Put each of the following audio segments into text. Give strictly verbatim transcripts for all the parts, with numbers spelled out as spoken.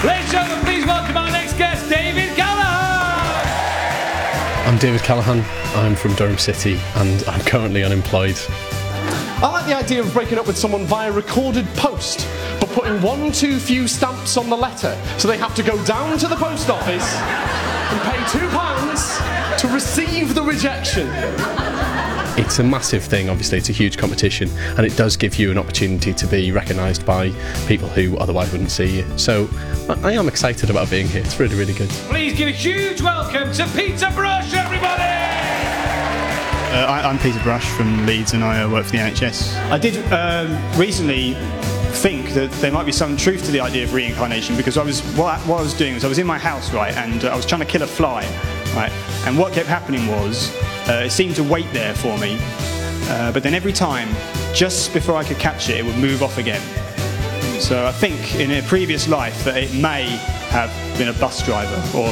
Ladies and gentlemen, please welcome our next guest, David Callahan. I'm David Callahan. I'm from Durham City and I'm currently unemployed. I like the idea of breaking up with someone via recorded post, but putting one too few stamps on the letter, so they have to go down to the post office and pay two pounds to receive the rejection. It's a massive thing, obviously, it's a huge competition, and it does give you an opportunity to be recognised by people who otherwise wouldn't see you. So I, I am excited about being here, it's really, really good. Please give a huge welcome to Peter Brush, everybody! Uh, I, I'm Peter Brush from Leeds and I uh, work for the N H S. I did um, recently think that there might be some truth to the idea of reincarnation, because I was what I, what I was doing was I was in my house, right, and uh, I was trying to kill a fly, right, and what kept happening was uh, it seemed to wait there for me, uh, but then every time, just before I could catch it, it would move off again. So I think in a previous life that it may have been a bus driver or.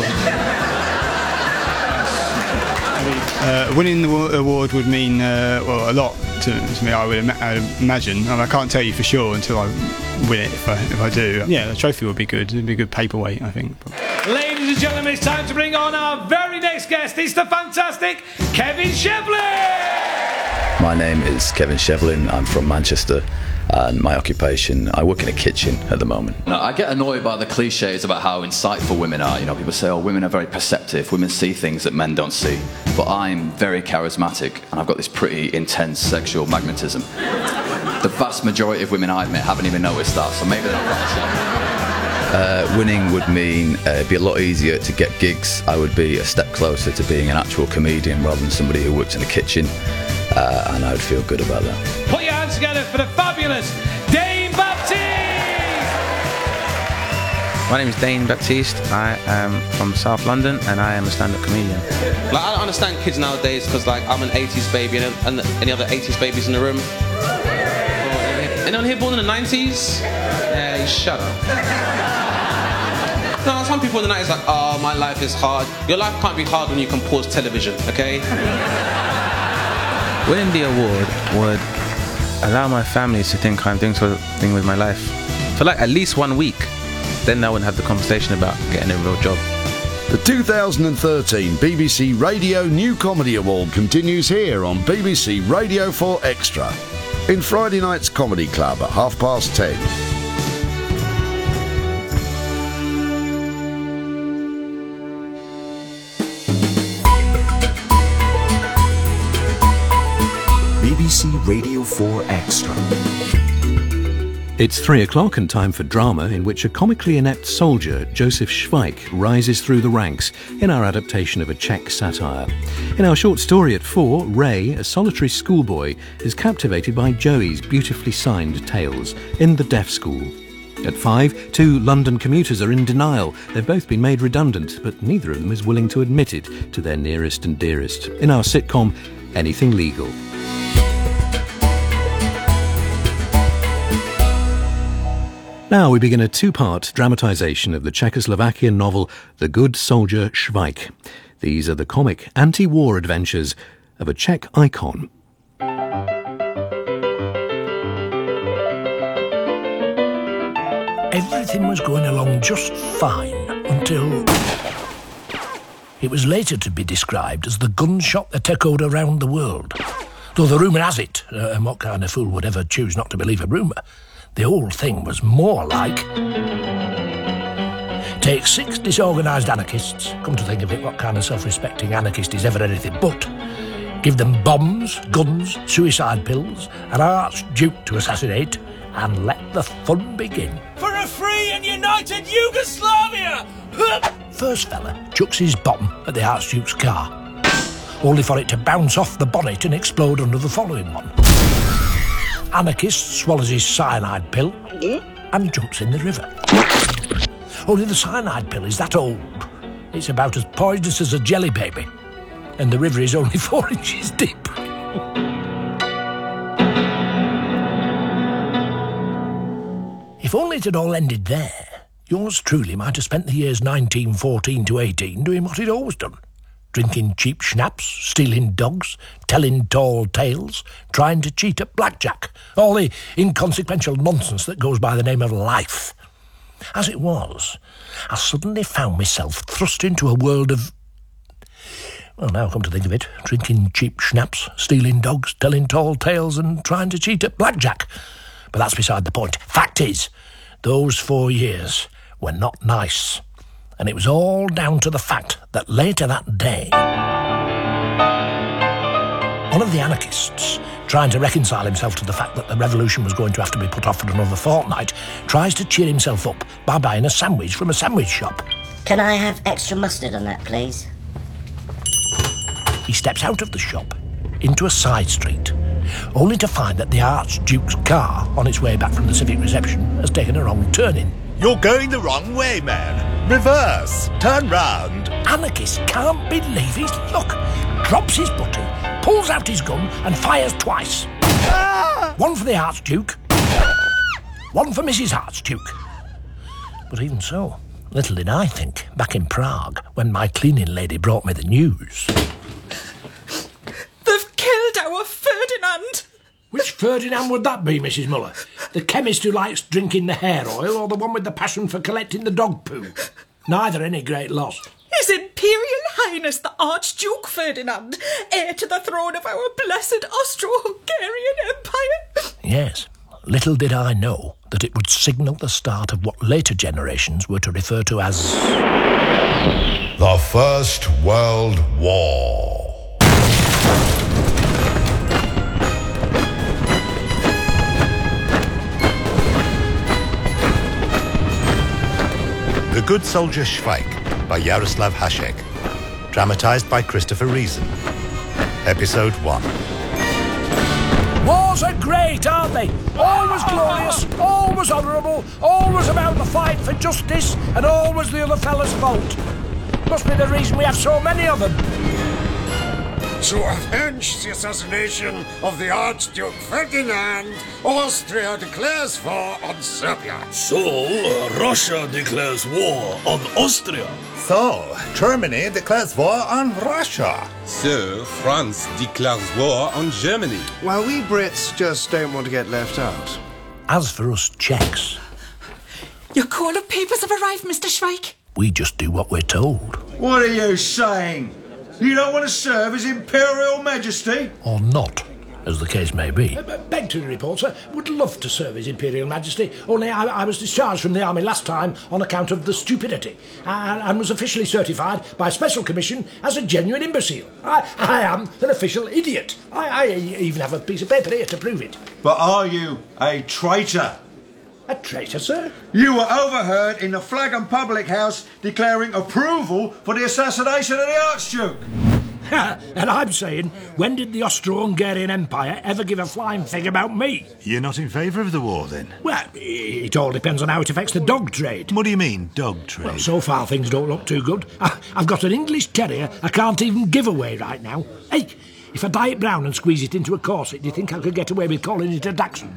Uh, winning the award would mean uh, well a lot to, to me. I would, ima- I would imagine, and I can't tell you for sure until I win it. If I if I do, yeah, the trophy would be good. It'd be a good paperweight, I think. Ladies and gentlemen, it's time to bring on our very next guest. It's the fantastic Kevin Shevlin. My name is Kevin Shevlin. I'm from Manchester. And my occupation, I work in a kitchen at the moment. No, I get annoyed by the cliches about how insightful women are. You know, people say, oh, women are very perceptive. Women see things that men don't see. But I'm very charismatic, and I've got this pretty intense sexual magnetism. The vast majority of women I've met haven't even noticed that, so maybe they're not quite sure. Uh, winning would mean uh, it'd be a lot easier to get gigs. I would be a step closer to being an actual comedian rather than somebody who works in a kitchen. Uh, and I would feel good about that. Put your hands together for the fabulous Dane Baptiste! My name is Dane Baptiste. I am from South London and I am a stand-up comedian. Like, I don't understand kids nowadays because, like, I'm an eighties baby and, and any other eighties babies in the room. Oh, anyone here born in the nineties? Yeah, you shut up. No, some people in the nineties are like, oh, my life is hard. Your life can't be hard when you can pause television, okay? Winning the award would allow my family to think I'm doing something with my life for like at least one week. Then I wouldn't have the conversation about getting a real job. The two thousand thirteen B B C Radio New Comedy Award continues here on B B C Radio four Extra in Friday night's Comedy Club at half past ten. B B C Radio four Extra. It's three o'clock and time for drama in which a comically inept soldier, Josef Schweik, rises through the ranks in our adaptation of a Czech satire. In our short story at four, Ray, a solitary schoolboy, is captivated by Joey's beautifully signed tales in the deaf school. At five, two London commuters are in denial. They've both been made redundant, but neither of them is willing to admit it to their nearest and dearest. In our sitcom, Anything Legal. Now we begin a two-part dramatisation of the Czechoslovakian novel The Good Soldier Schweik. These are the comic anti-war adventures of a Czech icon. Everything was going along just fine until it was later to be described as the gunshot that echoed around the world. Though the rumour has it, uh, and what kind of fool would ever choose not to believe a rumour, the whole thing was more like... Take six disorganised anarchists. Come to think of it, what kind of self-respecting anarchist is ever anything but? Give them bombs, guns, suicide pills, an archduke to assassinate, and let the fun begin. For a free and united Yugoslavia! First fella chucks his bomb at the archduke's car, only for it to bounce off the bonnet and explode under the following one. Anarchist swallows his cyanide pill and jumps in the river. Only the cyanide pill is that old. It's about as poisonous as a jelly baby. And the river is only four inches deep. If only it had all ended there, yours truly might have spent the years nineteen fourteen to eighteen doing what he'd always done. Drinking cheap schnapps, stealing dogs, telling tall tales, trying to cheat at blackjack. All the inconsequential nonsense that goes by the name of life. As it was, I suddenly found myself thrust into a world of... Well, now come to think of it, drinking cheap schnapps, stealing dogs, telling tall tales and trying to cheat at blackjack. But that's beside the point. Fact is, those four years were not nice. And it was all down to the fact that later that day, one of the anarchists, trying to reconcile himself to the fact that the revolution was going to have to be put off for another fortnight, tries to cheer himself up by buying a sandwich from a sandwich shop. Can I have extra mustard on that, please? He steps out of the shop into a side street, only to find that the Archduke's car, on its way back from the civic reception, has taken a wrong turning. You're going the wrong way, man. Reverse. Turn round. Anarchist can't believe his luck. Drops his butty, pulls out his gun and fires twice. Ah! One for the Archduke, one for Missus Archduke. But even so, little did I think, back in Prague, when my cleaning lady brought me the news. They've killed our Ferdinand! Which Ferdinand would that be, Missus Muller? The chemist who likes drinking the hair oil, or the one with the passion for collecting the dog poo? Neither any great loss. His Imperial Highness the Archduke Ferdinand, heir to the throne of our blessed Austro-Hungarian Empire. Yes, little did I know that it would signal the start of what later generations were to refer to as... the First World War. The Good Soldier Schweik by Jaroslav Hasek. Dramatised by Christopher Reason. Episode one. Wars are great, aren't they? Always glorious, always honourable, always about the fight for justice, and always the other fella's fault. Must be the reason we have so many of them. To avenge the assassination of the Archduke Ferdinand, Austria declares war on Serbia. So, uh, Russia declares war on Austria. So, Germany declares war on Russia. So, France declares war on Germany. Well, we Brits just don't want to get left out. As for us Czechs, Your call of papers have arrived, Mister Schweik. we just do what we're told. What are you saying? You don't want to serve His Imperial Majesty? Or not, as the case may be. Uh, beg to report, sir. Would love to serve His Imperial Majesty, only I, I was discharged from the army last time on account of the stupidity, and, and was officially certified by special commission as a genuine imbecile. I, I am an official idiot. I, I even have a piece of paper here to prove it. But are you a traitor? A traitor, sir? You were overheard in the Flag and Public House declaring approval for the assassination of the Archduke. And I'm saying, when did the Austro-Hungarian Empire ever give a flying fig about me? You're not in favour of the war, then? Well, it all depends on how it affects the dog trade. What do you mean, dog trade? Well, so far things don't look too good. I, I've got an English terrier I can't even give away right now. Hey, if I dye it brown and squeeze it into a corset, do you think I could get away with calling it a dachshund?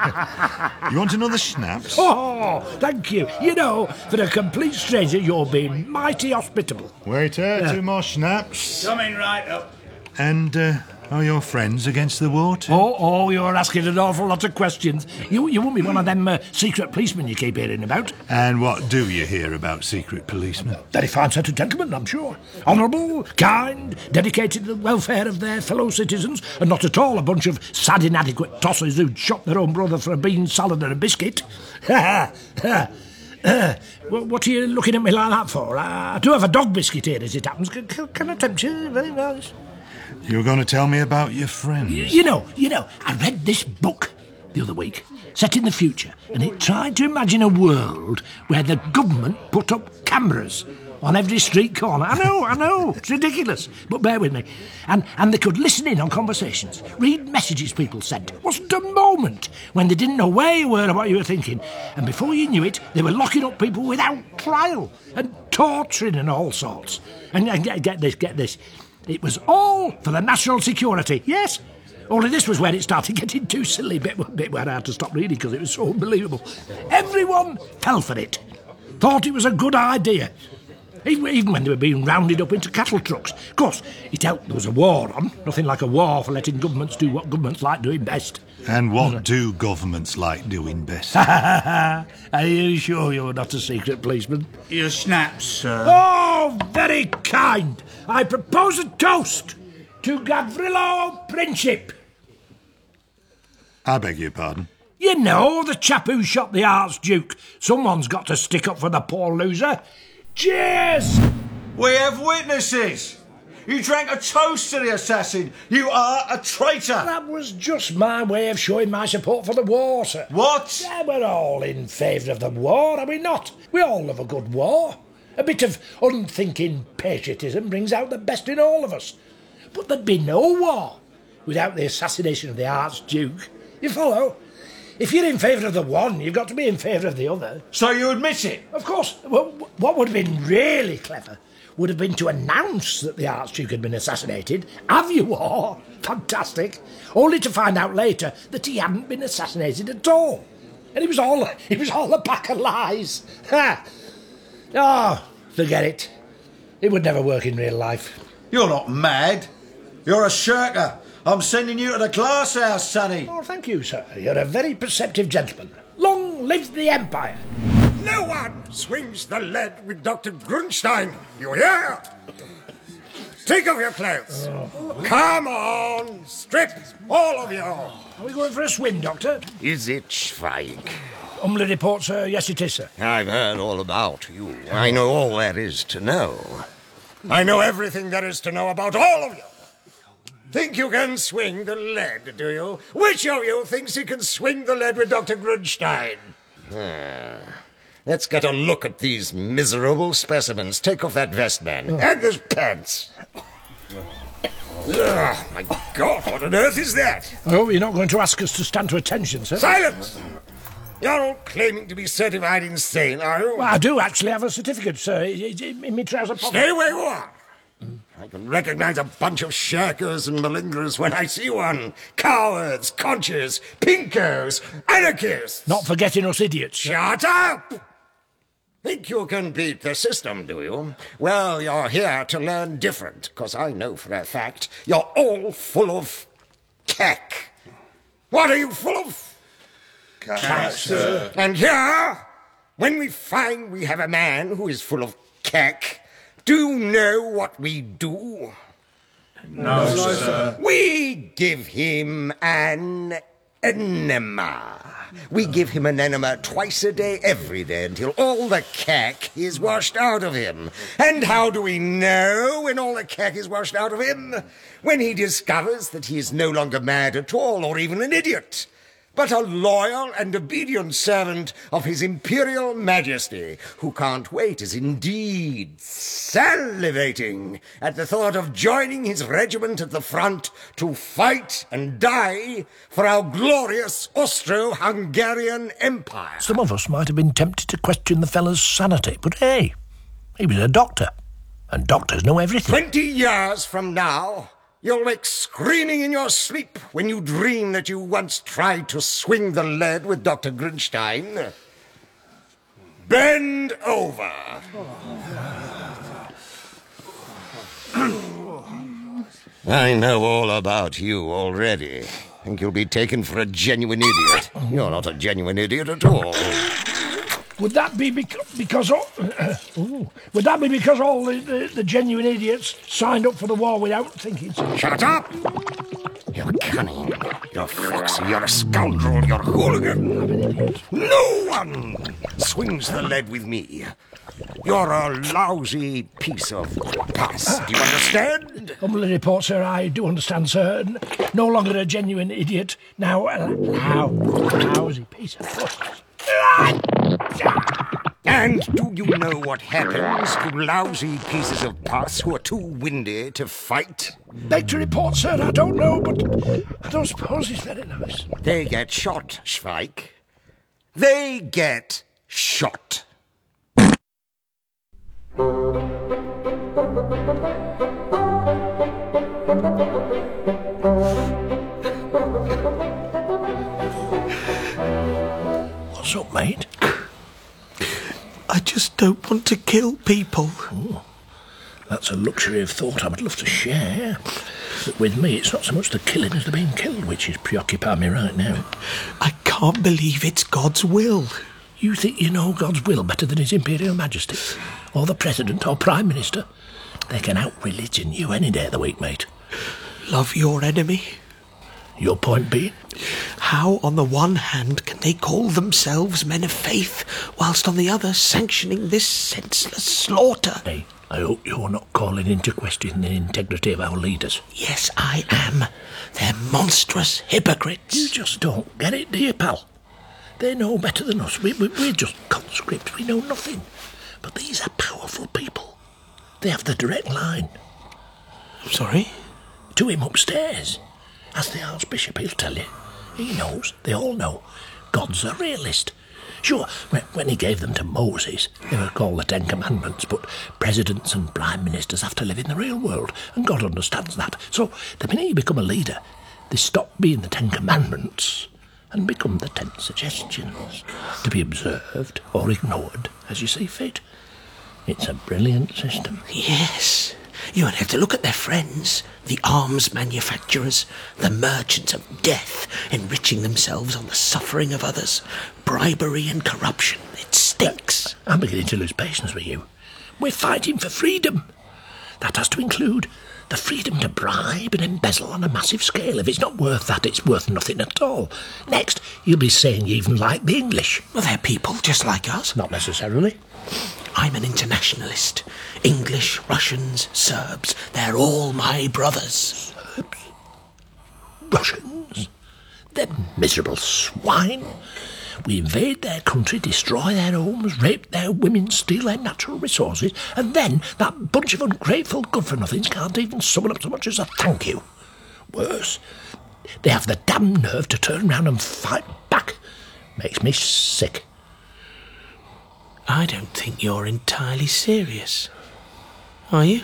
You want another schnapps? Oh, thank you. You know, for a complete stranger, you're being mighty hospitable. Waiter, Yeah. two more schnapps. Coming right up. And, uh, are your friends against the war too? Oh, oh, you're asking an awful lot of questions. You, you won't be one of them uh, secret policemen you keep hearing about. And what do you hear about secret policemen? Very fine set of gentlemen, I'm sure. Honourable, kind, dedicated to the welfare of their fellow citizens, and not at all a bunch of sad, inadequate tossers who'd shot their own brother for a bean salad and a biscuit. Ha ha! Uh, what are you looking at me like that for? I, I do have a dog biscuit here, as it happens. Can, can, can I tempt you? Very nice. You're going to tell me about your friends? You, you know, you know, I read this book the other week, set in the future, and it tried to imagine a world where the government put up cameras on every street corner. I know, I know, it's ridiculous, but bear with me. And and they could listen in on conversations, read messages people sent. Wasn't a moment when they didn't know where you were or what you were thinking. And before you knew it, they were locking up people without trial and torturing and all sorts. And, and get, get this, get this. It was all for the national security, yes. Only this was where it started getting too silly, bit, bit where I had to stop reading because it was so unbelievable. Everyone fell for it. Thought it was a good idea. Even even when they were being rounded up into cattle trucks. Of course, it helped there was a war on. Nothing like a war for letting governments do what governments like doing best. And what do governments like doing best? Are you sure you're not a secret policeman? Your snaps, sir. Oh, very kind. I propose a toast to Gavrilo Princip. I beg your pardon? You know, the chap who shot the Archduke. Someone's got to stick up for the poor loser. Cheers! We have witnesses. You drank a toast to the assassin. You are a traitor. That was just my way of showing my support for the war, sir. What? Yeah, we're all in favour of the war, are we not? We all love a good war. A bit of unthinking patriotism brings out the best in all of us. But there'd be no war without the assassination of the Archduke. You follow? If you're in favour of the one, you've got to be in favour of the other. So you admit it? Of course. Well, what would have been really clever would have been to announce that the Archduke had been assassinated, have you war, fantastic, only to find out later that he hadn't been assassinated at all. And it was all, it was all a pack of lies. Ha! Oh, forget it. It would never work in real life. You're not mad. You're a shirker. I'm sending you to the glass house, sonny. Oh, thank you, sir. You're a very perceptive gentleman. Long live the Empire. No one swings the lead with Doctor Grunstein. You hear? Take off your clothes. Oh. Come on, strip, all of you. Are we going for a swim, Doctor? Is it Schweig? Humbly report, sir. Yes, it is, sir. I've heard all about you. I know all there is to know. I know everything there is to know about all of you. Think you can swing the lead, do you? Which of you thinks he can swing the lead with Doctor Grunstein? Ah. Let's get a look at these miserable specimens. Take off that vest, man. Oh. And those pants. Oh, my God, what on earth is that? Oh, you're not going to ask us to stand to attention, sir? Silence! You're all claiming to be certified insane, are you? Well, I do actually have a certificate, sir, in my trouser pocket. Stay where you are. I can recognize a bunch of shirkers and malingerers when I see one. Cowards, conchers, pinkos, anarchists. Not forgetting us idiots. Shut up! Think you can beat the system, do you? Well, you're here to learn different, because I know for a fact you're all full of cack. What are you full of? Cack, sir. And here, when we find we have a man who is full of cack, do you know what we do? No, sir. We give him an enema. We give him an enema twice a day, every day, until all the cack is washed out of him. And how do we know when all the cack is washed out of him? When he discovers that he is no longer mad at all, or even an idiot, but a loyal and obedient servant of His Imperial Majesty, who can't wait, is indeed salivating at the thought of joining his regiment at the front to fight and die for our glorious Austro-Hungarian Empire. Some of us might have been tempted to question the fella's sanity, but hey, he was a doctor, and doctors know everything. Twenty years from now, you'll wake screaming in your sleep when you dream that you once tried to swing the lead with Doctor Grunstein. Bend over. I know all about you already. Think you'll be taken for a genuine idiot. You're not a genuine idiot at all. Would that be because, because all, uh, ooh, would that be because all the, the, the genuine idiots signed up for the war without thinking? Shut up! You're cunning, you're foxy, you're a scoundrel, you're a hooligan. No one swings the lead with me. You're a lousy piece of pus. Do you understand? Humbly report, sir, I do understand, sir. No longer a genuine idiot, now a lousy piece of pus. And do you know what happens to lousy pieces of pus who are too windy to fight? Beg to report, sir, I don't know, but I don't suppose it's very nice. They get shot, Schweik. They get shot. What's up, mate? I just don't want to kill people. Oh, that's a luxury of thought I would love to share. But with me, it's not so much the killing as the being killed which is preoccupying me right now. I can't believe it's God's will. You think you know God's will better than His Imperial Majesty? Or the President or Prime Minister? They can out-religion you any day of the week, mate. Love your enemy. Your point being? How, on the one hand, can they call themselves men of faith, whilst on the other sanctioning this senseless slaughter? Hey, I hope you're not calling into question the integrity of our leaders. Yes, I am. They're monstrous hypocrites. You just don't get it, do you, pal? They know better than us. We, we, we're just conscripts. We know nothing. But these are powerful people. They have the direct line. I'm sorry? To him upstairs. Ask the Archbishop, he'll tell you. He knows. They all know. God's a realist. Sure, when he gave them to Moses, they were called the Ten Commandments, but presidents and prime ministers have to live in the real world, and God understands that. So, the minute you become a leader, they stop being the Ten Commandments and become the Ten Suggestions, to be observed or ignored as you see fit. It's a brilliant system. Yes. You only have to look at their friends, the arms manufacturers, the merchants of death, enriching themselves on the suffering of others. Bribery and corruption. It stinks. I'm beginning to lose patience with you. We're fighting for freedom. That has to include the freedom to bribe and embezzle on a massive scale. If it's not worth that, it's worth nothing at all. Next, you'll be saying you even like the English. Well, they're people just like us. Not necessarily. I'm an internationalist. English, Russians, Serbs, they're all my brothers. Serbs? Russians? They're miserable swine. We invade their country, destroy their homes, rape their women, steal their natural resources, and then that bunch of ungrateful good-for-nothings can't even summon up so much as a thank you. Worse, they have the damn nerve to turn round and fight back. Makes me sick. I don't think you're entirely serious. Are you?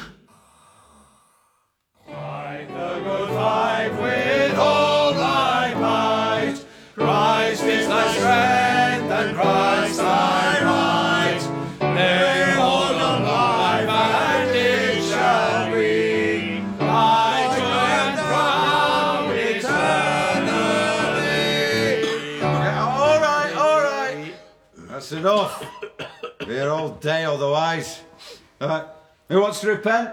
Fight the good fight with all thy might. Christ is thy strength and Christ thy right. Lay hold on life and it shall be thy joy and crown eternally. All right, all right. That's enough. Be here all day otherwise. All right. Who wants to repent?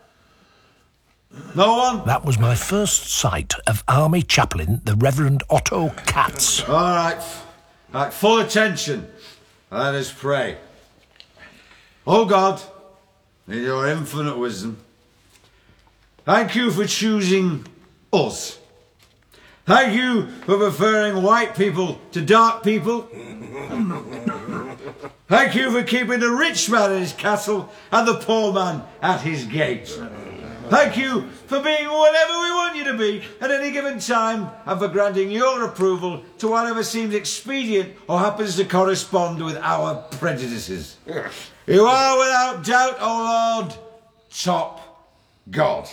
No one? That was my first sight of Army Chaplain, the Reverend Otto Katz. All right. All right, full attention. Let us pray. Oh God, in your infinite wisdom, thank you for choosing us. Thank you for preferring white people to dark people. Thank you for keeping the rich man in his castle and the poor man at his gate. Thank you for being whatever we want you to be at any given time and for granting your approval to whatever seems expedient or happens to correspond with our prejudices. You are without doubt, O Lord, top God.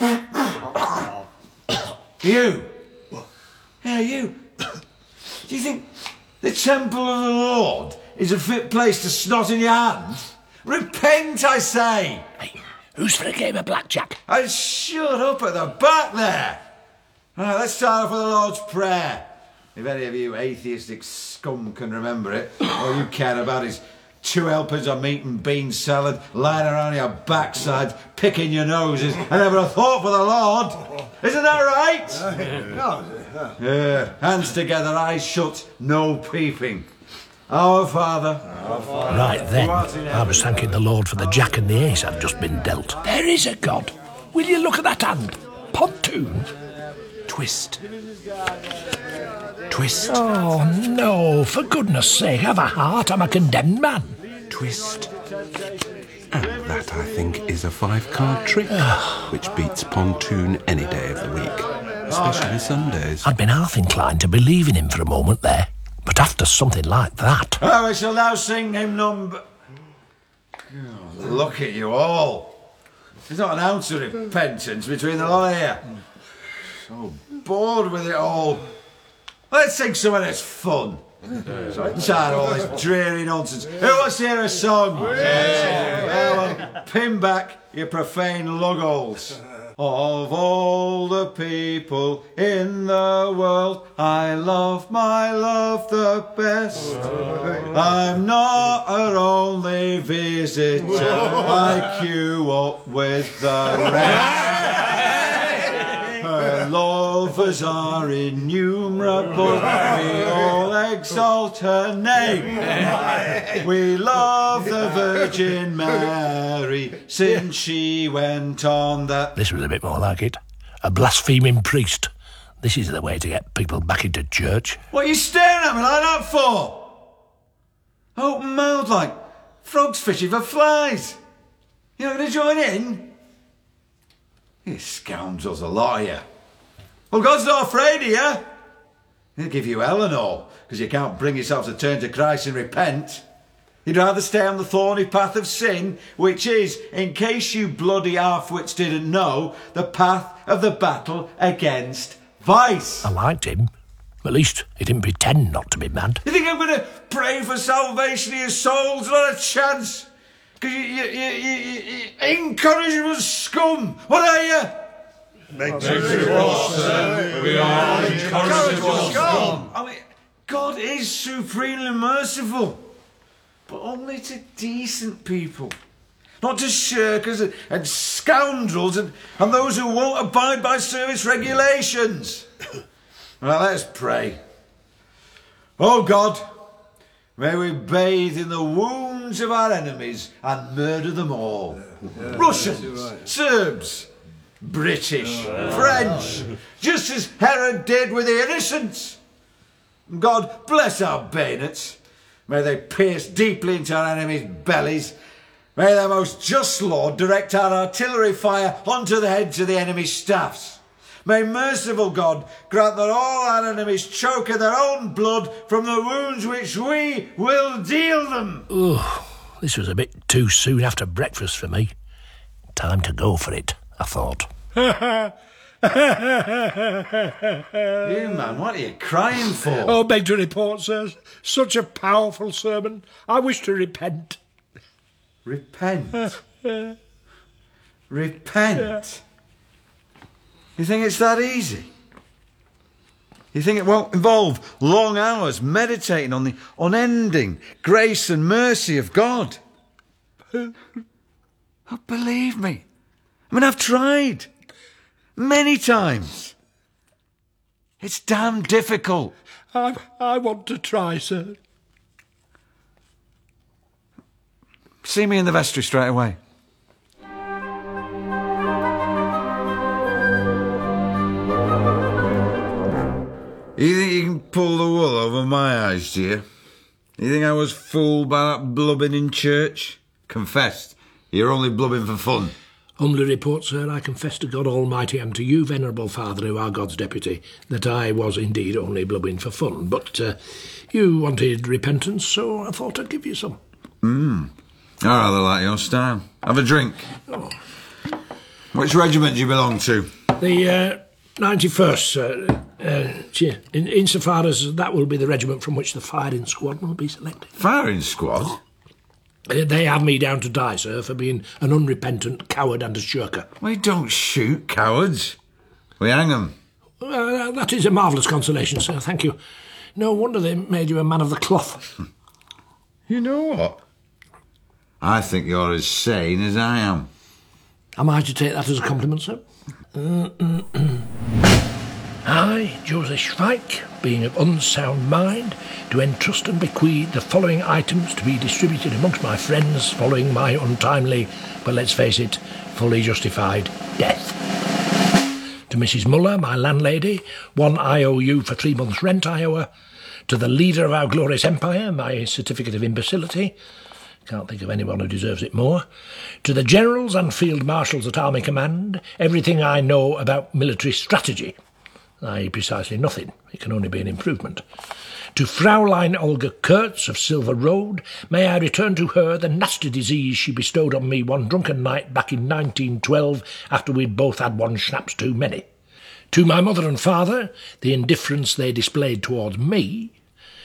You. Yeah, you. Do you think the temple of the Lord is a fit place to snot in your hand? Repent, I say. Hey, who's for a game of blackjack? And shut up at the back there. All right, let's start off with the Lord's Prayer. If any of you atheistic scum can remember it, all you care about is two helpings of meat and bean salad lying around your backside, picking your noses, and never a thought for the Lord. Isn't that right? Yeah, hands together, eyes shut, no peeping. Our Father. Our Father. Right then, I was thanking the Lord for the jack and the ace I've just been dealt. There is a God. Will you look at that hand? Pontoon. Twist. Twist. Oh, no, for goodness sake, have a heart, I'm a condemned man. Twist. And that, I think, is a five-card trick, which beats Pontoon any day of the week, especially Sundays. I'd been half inclined to believe in him for a moment there, but after something like that... Oh, we shall now sing hymn number... Oh, look at you all. There's not an ounce of repentance between the lot of you. So bored with it all. Let's sing something that's fun. Tired of all this dreary nonsense. Who wants to hear a song? Yeah. Well, pin back your profane lug holes. Of all the people in the world, I love my love the best. I'm not her only visitor, I queue up with the rest. Her lovers are innumerable, we all exalt her name. We love the Virgin Mary since she went on that. This was a bit more like it. A blaspheming priest. This is the way to get people back into church. What are you staring at me like that for? Open mouth like frogs fishing for flies. You're not going to join in? You scoundrels, a lot of you. Well, God's not afraid of you. He'll give you hell and all, because you can't bring yourself to turn to Christ and repent. You'd rather stay on the thorny path of sin, which is, in case you bloody half-wits didn't know, the path of the battle against vice. I liked him. At least he didn't pretend not to be mad. You think I'm going to pray for salvation of your souls? Not a chance. Because you, you, you, you, you incorrigible scum. What are you? Make sure we are incorrigible scum. I mean, God is supremely merciful, but only to decent people. Not to shirkers and, and scoundrels and, and those who won't abide by service regulations. Well, let's pray. Oh God, may we bathe in the wounds of our enemies and murder them all. Yeah, Russians, right. Serbs, British, French, just as Herod did with the innocents. God bless our bayonets. May they pierce deeply into our enemies' bellies. May their most just Lord direct our artillery fire onto the heads of the enemy's staffs. May merciful God grant that all our enemies choke in their own blood from the wounds which we will deal them. Oh, this was a bit too soon after breakfast for me. Time to go for it, I thought. You, man, what are you crying for? Oh, beg to report, sir. Such a powerful sermon. I wish to repent. Repent? Repent? You think it's that easy? You think it won't involve long hours meditating on the unending grace and mercy of God? Oh, believe me. I mean, I've tried. Many times. It's damn difficult. I, I want to try, sir. See me in the vestry straight away. You think you can pull the wool over my eyes, do you? You think I was fooled by that blubbing in church? Confessed. You're only blubbing for fun. Humbly report, sir, I confess to God Almighty and to you, venerable Father, who are God's deputy, that I was indeed only blubbing for fun. But uh, you wanted repentance, so I thought I'd give you some. Hmm. I rather like your style. Have a drink. Oh. Which regiment do you belong to? The uh, ninety-first, sir. Uh, in, insofar as that will be the regiment from which the firing squad will be selected. Firing squad? Uh, they have me down to die, sir, for being an unrepentant coward and a shirker. We don't shoot cowards. We hang them. Uh, that is a marvellous consolation, sir, thank you. No wonder they made you a man of the cloth. You know what? I think you're as sane as I am. Am I to take that as a compliment, sir? I, Joseph Schweik, being of unsound mind, do entrust and bequeath the following items to be distributed amongst my friends following my untimely, but let's face it, fully justified death. To Missus Muller, my landlady, one I O U for three months' rent I owe her. To the leader of our glorious empire, my certificate of imbecility. Can't think of anyone who deserves it more. To the generals and field marshals at Army Command, everything I know about military strategy. that is precisely nothing. It can only be an improvement. To Fraulein Olga Kurtz of Silver Road, may I return to her the nasty disease she bestowed on me one drunken night back in nineteen twelve after we'd both had one schnapps too many. To my mother and father, the indifference they displayed towards me.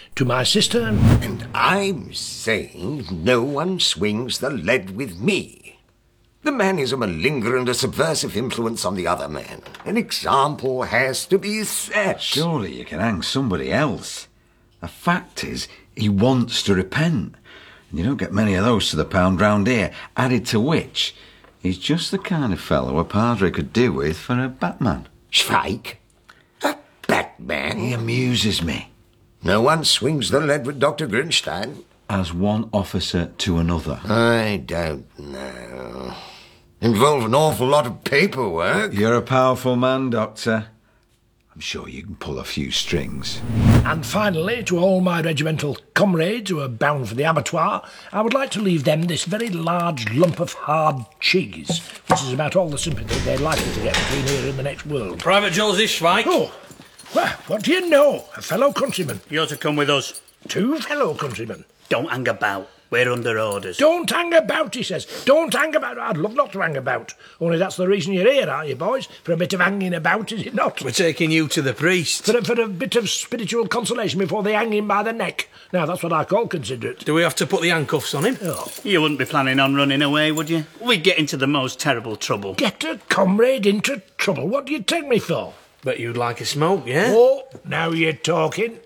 to my sister. And I'm saying no one swings the lead with me. The man is a malinger and a subversive influence on the other man. An example has to be set. Surely you can hang somebody else. The fact is, he wants to repent. And you don't get many of those to the pound round here. Added to which, he's just the kind of fellow a padre could do with for a Batman. Schweik? A Batman? He amuses me. No one swings the lead with Doctor Grinstein. As one officer to another. I don't know. Involve an awful lot of paperwork. You're a powerful man, Doctor. I'm sure you can pull a few strings. And finally, to all my regimental comrades who are bound for the abattoir, I would like to leave them this very large lump of hard cheese, which is about all the sympathy they're likely to get between here and the next world. Private Joseph Schweik. Oh, well, what do you know? A fellow countryman. You're to come with us. Two fellow countrymen. Don't hang about. We're under orders. Don't hang about, he says. Don't hang about. I'd love not to hang about. Only that's the reason you're here, aren't you, boys? For a bit of hanging about, is it not? We're taking you to the priest. For a, for a bit of spiritual consolation before they hang him by the neck. Now, that's what I call considerate. Do we have to put the handcuffs on him? Oh. You wouldn't be planning on running away, would you? We'd get into the most terrible trouble. Get a comrade into trouble? What do you take me for? Bet you'd like a smoke, yeah? Oh, now you're talking.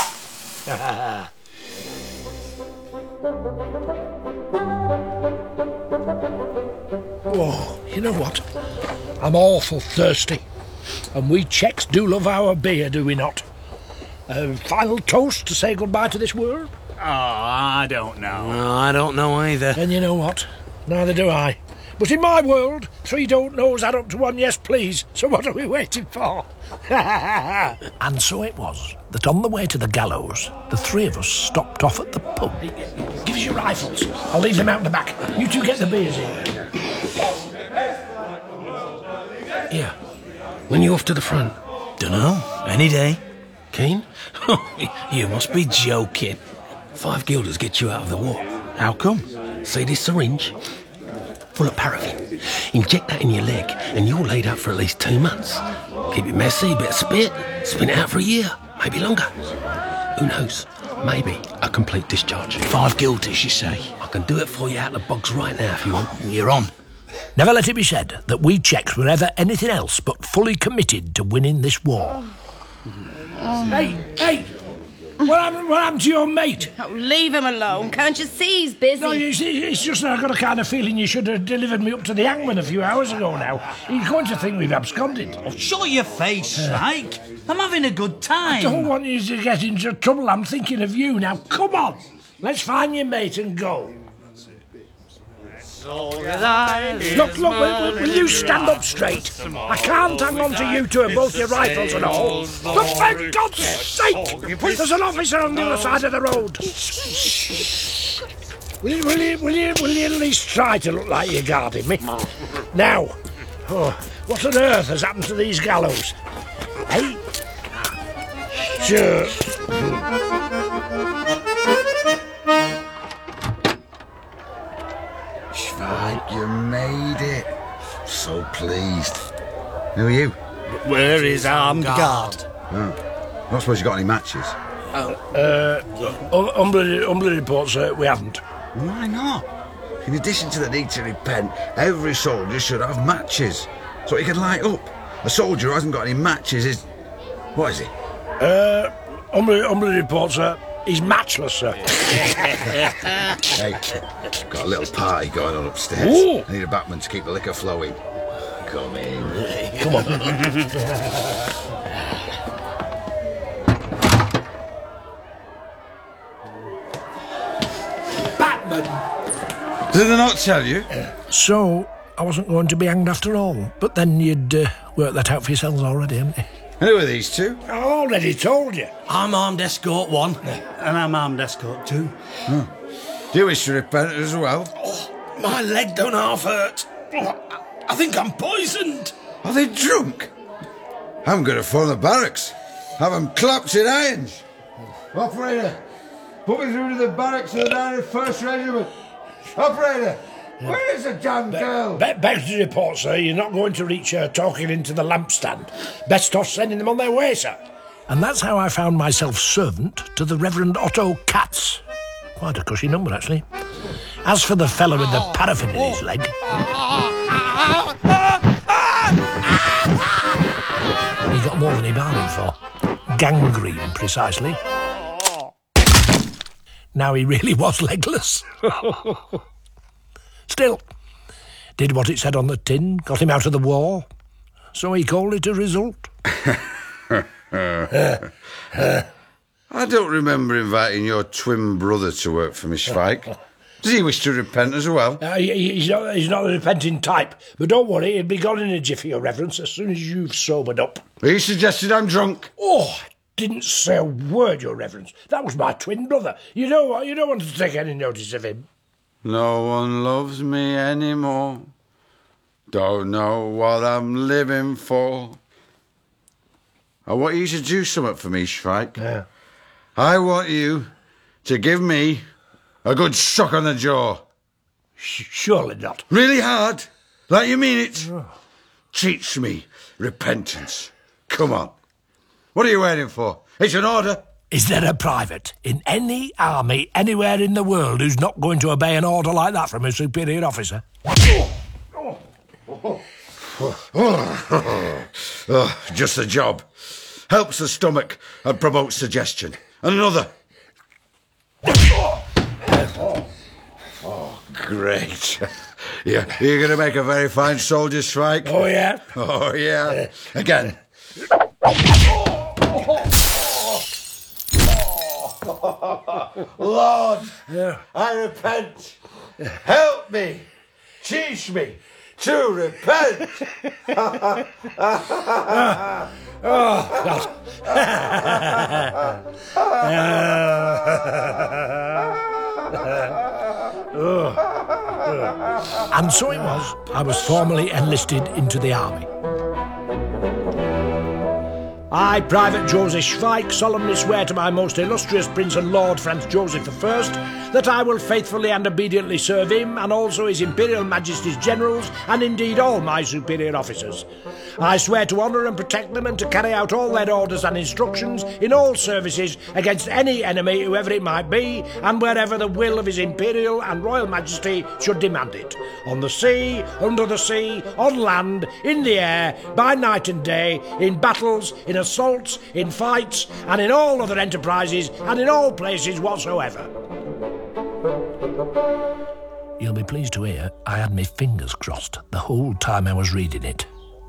Oh, you know what? I'm awful thirsty. And we Czechs do love our beer, do we not? A final toast to say goodbye to this world? Oh, I don't know. No, I don't know either. And you know what? Neither do I. But in my world, three don't knows add up to one yes please. So what are we waiting for? And so it was that on the way to the gallows, the three of us stopped off at the pub. Give us your rifles. I'll leave them out in the back. You two get the beers in. Here. When you off to the front? Dunno. Any day. Keen? You must be joking. Five guilders get you out of the war. How come? See this syringe? Full of paraffin. Inject that in your leg and you're laid up for at least two months. Keep it messy, bit of spit, spin it out for a year, maybe longer. Who knows? Maybe a complete discharge. Five guilders, you say? I can do it for you out of the box right now if you want. You're on. Never let it be said that we Czechs were ever anything else but fully committed to winning this war. Um, hey, hey! What happened, what happened to your mate? Oh, leave him alone. Can't you see he's busy? No, you see, it's just that I've got a kind of feeling you should have delivered me up to the hangman a few hours ago now. He's going to think we've absconded. Oh, shut your face, Schweik. I'm having a good time. I don't want you to get into trouble. I'm thinking of you. Now, come on. Let's find your mate and go. Look, look, will, will, will you stand up straight? I can't hang on to you two and both your rifles and all. Look, for God's sake! There's an officer on the other side of the road. Will you, will you, will you, will you at least try to look like you're guarding me? Now, oh, what on earth has happened to these gallows? Hey? Sure. Schweik, you made it. So pleased. Who are you? Where is armed guard? Oh. I don't suppose you got any matches? Uh, uh, Humbly, humbly report, sir, we haven't. Why not? In addition to the need to repent, every soldier should have matches, so he can light up. A soldier who hasn't got any matches is... What is he? Uh, humbly, humbly report, sir, he's matchless, sir. Hey, got a little party going on upstairs. Ooh. I need a backman to keep the liquor flowing. Come in. Come on. Batman! Did they not tell you? So, I wasn't going to be hanged after all. But then you'd uh, worked that out for yourselves already, haven't you? Who are these two? I already told you. I'm armed escort one, and I'm armed escort two. Oh. Do you wish to repent as well? Oh, my leg don't half hurt. Oh, I think I'm poisoned. Are they drunk? I'm going to phone the barracks. Have them clapped in irons. Operator, put me through to the barracks of the ninety-first Regiment. Operator, where is the damn girl? Be- beg to report, sir, you're not going to reach her talking into the lampstand. Best off sending them on their way, sir. And that's how I found myself servant to the Reverend Otto Katz. Quite a cushy number, actually. As for the fellow with the paraffin in his leg... he got more than he bargained for. Gangrene, precisely. Now he really was legless. Still, did what it said on the tin, got him out of the war. So he called it a result. I don't remember inviting your twin brother to work for me, Schweik. Does he wish to repent as well? Uh, he, he's, not, he's not a repenting type, but don't worry, he'll be gone in a jiffy, Your Reverence, as soon as you've sobered up. He suggested I'm drunk. Oh, I didn't say a word, Your Reverence. That was my twin brother. You know what? You don't want to take any notice of him. No one loves me anymore. Don't know what I'm living for. I want you to do something for me, Schweik. Yeah. I want you to give me a good shock on the jaw. Sh- surely not. Really hard? Like you mean it? Oh. Teach me repentance. Come on. What are you waiting for? It's an order. Is there a private in any army anywhere in the world who's not going to obey an order like that from a superior officer? Oh, just a job. Helps the stomach and promotes digestion. And another. Oh, great. Yeah, you're going to make a very fine soldier, Schweik. Oh, yeah? Oh, yeah. Again. Lord, yeah. I repent. Help me. Teach me to repent. Oh, God. And so it was, I was formally enlisted into the army. I, Private Joseph Schweik, solemnly swear to my most illustrious Prince and Lord Franz Joseph the First that I will faithfully and obediently serve him and also his Imperial Majesty's generals and indeed all my superior officers. I swear to honour and protect them and to carry out all their orders and instructions in all services against any enemy, whoever it might be, and wherever the will of his Imperial and Royal Majesty should demand it. On the sea, under the sea, on land, in the air, by night and day, in battles, in assaults, in fights, and in all other enterprises, and in all places whatsoever. You'll be pleased to hear I had my fingers crossed the whole time I was reading it.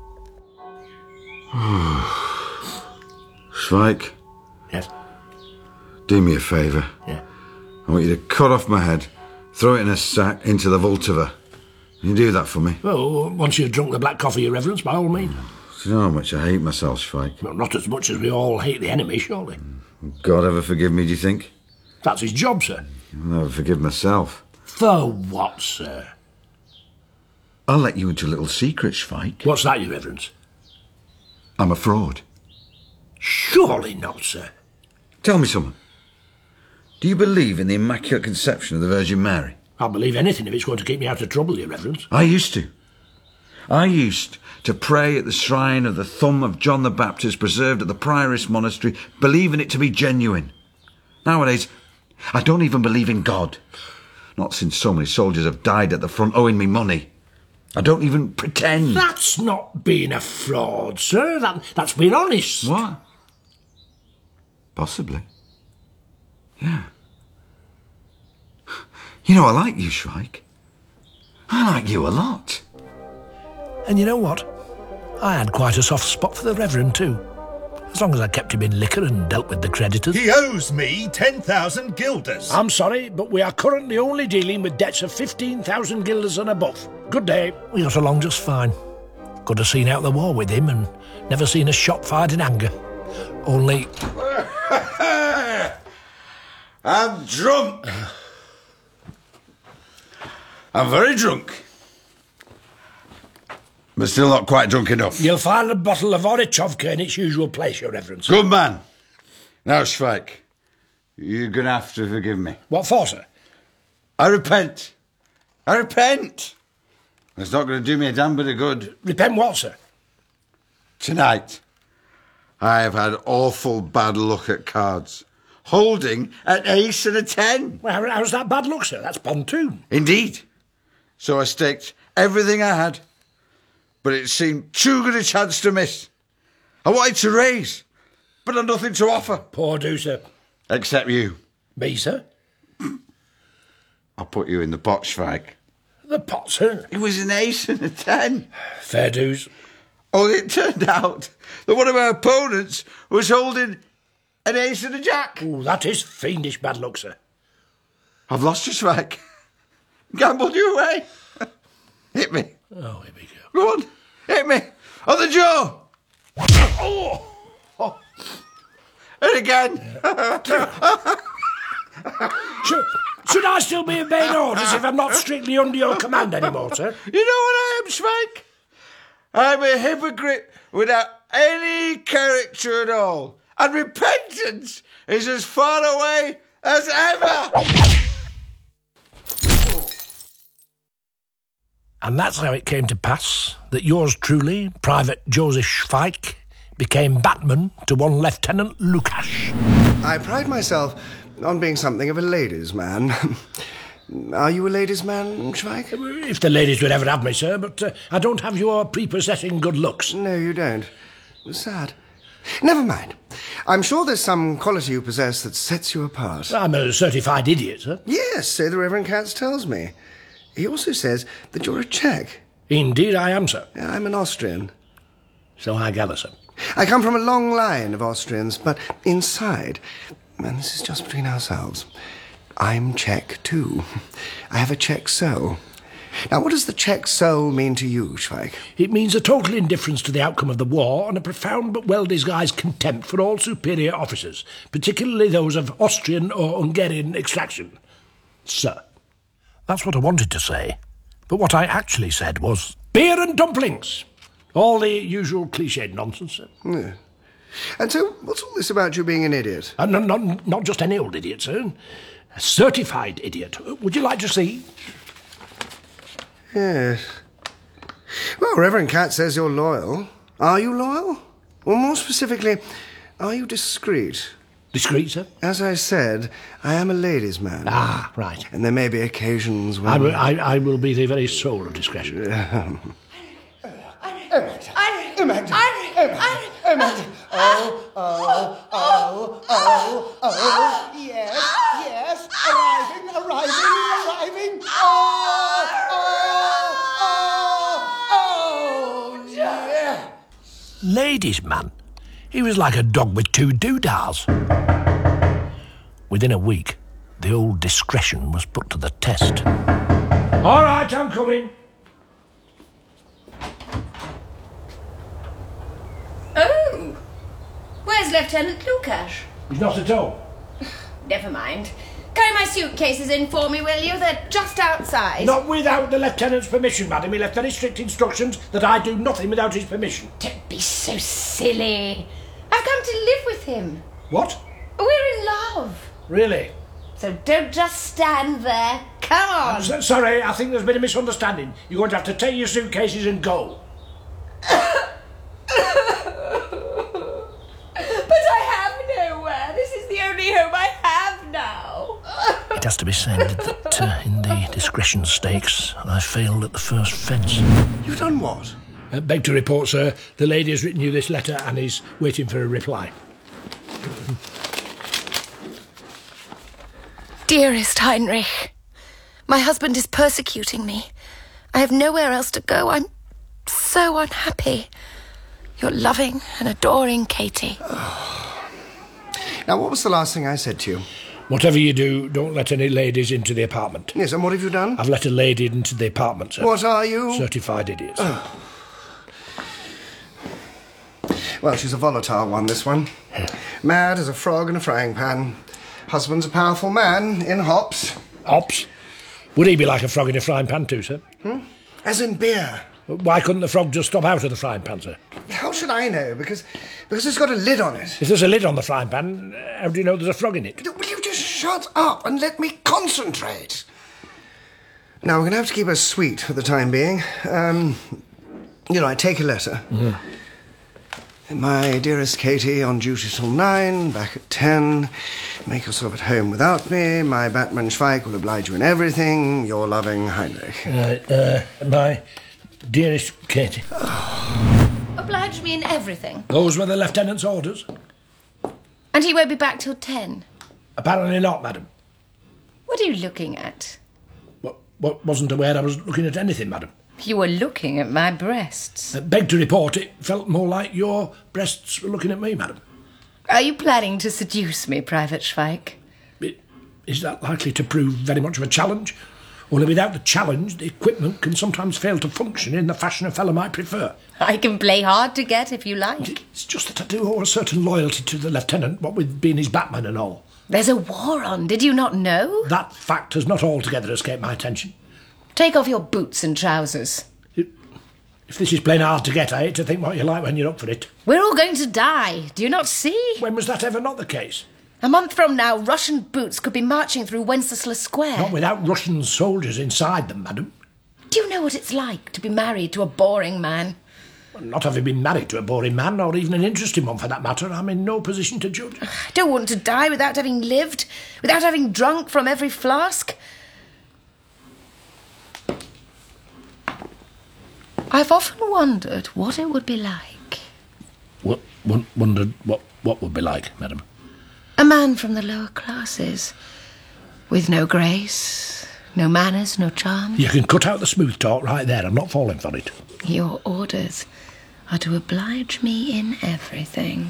Schweik. Yes? Do me a favour. Yeah. I want you to cut off my head, throw it in a sack into the Voltiva. Can you do that for me? Well, once you've drunk the black coffee, Your Reverence, by all means. Do you know how much I hate myself, Schweik? Well, not as much as we all hate the enemy, surely. God ever forgive me, do you think? That's his job, sir. I'll never forgive myself. For what, sir? I'll let you into a little secret, Schweik. What's that, Your Reverence? I'm a fraud. Surely not, sir. Tell me something. Do you believe in the Immaculate Conception of the Virgin Mary? I'll believe anything if it's going to keep me out of trouble, Your Reverence. I used to. I used to pray at the shrine of the thumb of John the Baptist preserved at the Prioress Monastery, believing it to be genuine. Nowadays, I don't even believe in God. Not since so many soldiers have died at the front owing me money. I don't even pretend. That's not being a fraud, sir. That, that's being honest. What? Possibly. Yeah. You know, I like you, Schweik. I like you a lot. And you know what? I had quite a soft spot for the Reverend, too. As long as I kept him in liquor and dealt with the creditors. He owes me ten thousand guilders. I'm sorry, but we are currently only dealing with debts of fifteen thousand guilders and above. Good day. We got along just fine. Could have seen out the war with him and never seen a shot fired in anger. Only... I'm drunk. I'm very drunk. But still not quite drunk enough. You'll find a bottle of Orichovka in its usual place, Your Reverence. Good man. Now, Schweik, you're going to have to forgive me. What for, sir? I repent. I repent. It's not going to do me a damn bit of good. Repent what, sir? Tonight, I have had awful bad luck at cards. Holding an ace and a ten. Well, how's that bad luck, sir? That's pontoon. Indeed. So I staked everything I had. But it seemed too good a chance to miss. I wanted to raise, but I'd nothing to offer. Poor do, sir. Except you. Me, sir? I'll put you in the pot, Schweik. The pot, sir? It was an ace and a ten. Fair dues. Only it turned out that one of our opponents was holding an ace and a jack. Oh, that is fiendish bad luck, sir. I've lost you, Schweik. Gambled you away. Hit me. Oh, here we go. Go on, hit me. On the jaw. Oh. Oh. And again. should, should I still be obeying orders if I'm not strictly under your command anymore, sir? You know what I am, Schweik? I'm a hypocrite without any character at all. And repentance is as far away as ever. And that's how it came to pass that yours truly, Private Joseph Schweik, became Batman to one Lieutenant Lukash. I pride myself on being something of a ladies' man. Are you a ladies' man, Schweik? If the ladies would ever have me, sir, but uh, I don't have your prepossessing good looks. No, you don't. Sad. Never mind. I'm sure there's some quality you possess that sets you apart. I'm a certified idiot, sir. Yes, so the Reverend Katz tells me. He also says that you're a Czech. Indeed I am, sir. I'm an Austrian. So I gather, sir. I come from a long line of Austrians, but inside, and this is just between ourselves, I'm Czech too. I have a Czech soul. Now, what does the Czech soul mean to you, Schweik? It means a total indifference to the outcome of the war and a profound but well-disguised contempt for all superior officers, particularly those of Austrian or Hungarian extraction. Sir. That's what I wanted to say. But what I actually said was, beer and dumplings! All the usual cliched nonsense, sir. Yeah. And so, what's all this about you being an idiot? Uh, no, not, not just any old idiot, sir. A certified idiot. Would you like to see? Yes. Well, Reverend Katz says you're loyal. Are you loyal? Or more specifically, are you discreet? Discreet, sir? As I said, I am a ladies' man. Ah, right. And there may be occasions when... I will, I, I will be the very soul of discretion. Emmett! Emmett! Emmett! Oh, oh, oh, oh, oh, yes, yes, arriving, arriving, arriving, oh, oh, oh, yeah. Ladies' man. He was like a dog with two doodahs. Within a week, the old discretion was put to the test. All right, I'm coming. Oh, where's Lieutenant Lukash? He's not at all. Never mind. Carry my suitcases in for me, will you? They're just outside. Not without the Lieutenant's permission, madam. He left very strict instructions that I do nothing without his permission. Don't be so silly. I've come to live with him. What? We're in love. Really? So don't just stand there. Come on. So, sorry, I think there's been a misunderstanding. You're going to have to take your suitcases and go. It has to be said that uh, in the discretion stakes, I failed at the first fence. You've done what? Uh, beg to report, sir, the lady has written you this letter and is waiting for a reply. Dearest Heinrich, my husband is persecuting me. I have nowhere else to go. I'm so unhappy. Your loving and adoring Katie. Now, what was the last thing I said to you? Whatever you do, don't let any ladies into the apartment. Yes, and what have you done? I've let a lady into the apartment, sir. What are you? Certified idiots. Oh. Well, she's a volatile one, this one. Mad as a frog in a frying pan. Husband's a powerful man in hops. Hops? Would he be like a frog in a frying pan too, sir? Hmm? As in beer. Why couldn't the frog just stop out of the frying pan, sir? How should I know? Because because it's got a lid on it. If there's a lid on the frying pan, how do you know there's a frog in it? Will you just shut up and let me concentrate? Now, we're going to have to keep her sweet for the time being. Um, you know, I take a letter. Mm. My dearest Katie, on duty till nine, back at ten. Make yourself at home without me. My Batman Schweik will oblige you in everything. Your loving Heinrich. Uh, uh, my dearest Katie. Oblige me in everything. Those were the Lieutenant's orders. And he won't be back till ten. Apparently not, madam. What are you looking at? What, what wasn't aware I was looking at anything, madam. You were looking at my breasts. Uh, beg to report, it felt more like your breasts were looking at me, madam. Are you planning to seduce me, Private Schweik? It, is that likely to prove very much of a challenge? Only without the challenge, the equipment can sometimes fail to function in the fashion a fellow might prefer. I can play hard to get if you like. It's just that I do owe a certain loyalty to the Lieutenant, what with being his Batman and all. There's a war on, did you not know? That fact has not altogether escaped my attention. Take off your boots and trousers. If this is plain hard to get, I hate to think what you're like when you're up for it. We're all going to die, do you not see? When was that ever not the case? A month from now, Russian boots could be marching through Wenceslas Square. Not without Russian soldiers inside them, madam. Do you know what it's like to be married to a boring man? Not having been married to a boring man, or even an interesting one for that matter, I'm in no position to judge. I don't want to die without having lived, without having drunk from every flask. I've often wondered what it would be like. What, wondered what, what would be like, madam? A man from the lower classes, with no grace, no manners, no charm. You can cut out the smooth talk right there. I'm not falling for it. Your orders are to oblige me in everything.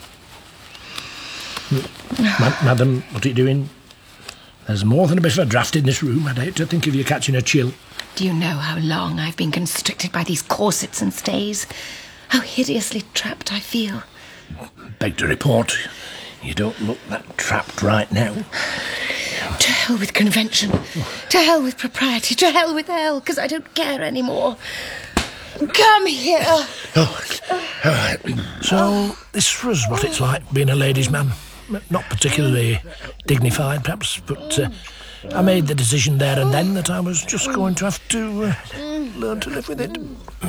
Ma- madam, what are you doing? There's more than a bit of a draft in this room. I'd hate to think of you catching a chill. Do you know how long I've been constricted by these corsets and stays? How hideously trapped I feel. Beg to report, you don't look that trapped right now. To hell with convention. To hell with propriety. To hell with hell, because I don't care anymore. Come here. Oh, all right. So, this was what it's like being a ladies' man. Not particularly dignified, perhaps, but uh, I made the decision there and then that I was just going to have to uh, learn to live with it.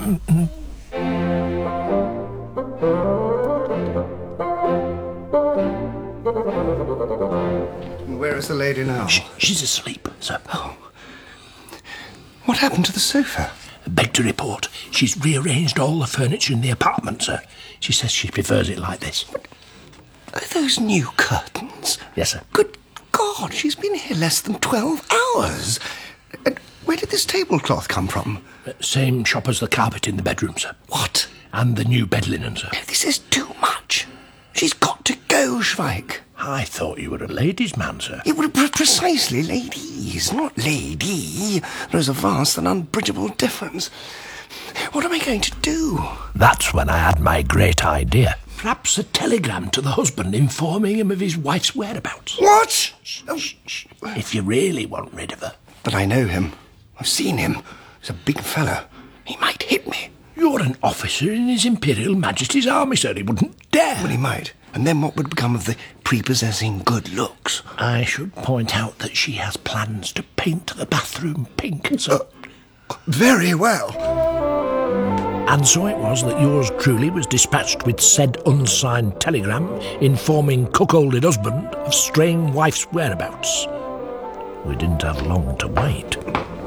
Where is the lady now? She, she's asleep, sir. Oh. What happened to the sofa? Beg to report, she's rearranged all the furniture in the apartment, sir. She says she prefers it like this. What? Are those new curtains? Yes, sir. Good God, she's been here less than twelve hours. And where did this tablecloth come from? Uh, same shop as the carpet in the bedroom, sir. What? And the new bed linen, sir. No, this is too much. She's got to go, Schweik. I thought you were a ladies' man, sir. It would be precisely ladies, not lady. There is a vast and unbridgeable difference. What am I going to do? That's when I had my great idea. Perhaps a telegram to the husband informing him of his wife's whereabouts. What? Shh, shh, shh. If you really want rid of her. But I know him. I've seen him. He's a big fellow. He might hit me. You're an officer in His Imperial Majesty's army, sir. He wouldn't dare. Well, he might. And then what would become of the prepossessing good looks? I should point out that she has plans to paint the bathroom pink, sir. Uh, very well. And so it was that yours truly was dispatched with said unsigned telegram informing cuckolded husband of straying wife's whereabouts. We didn't have long to wait.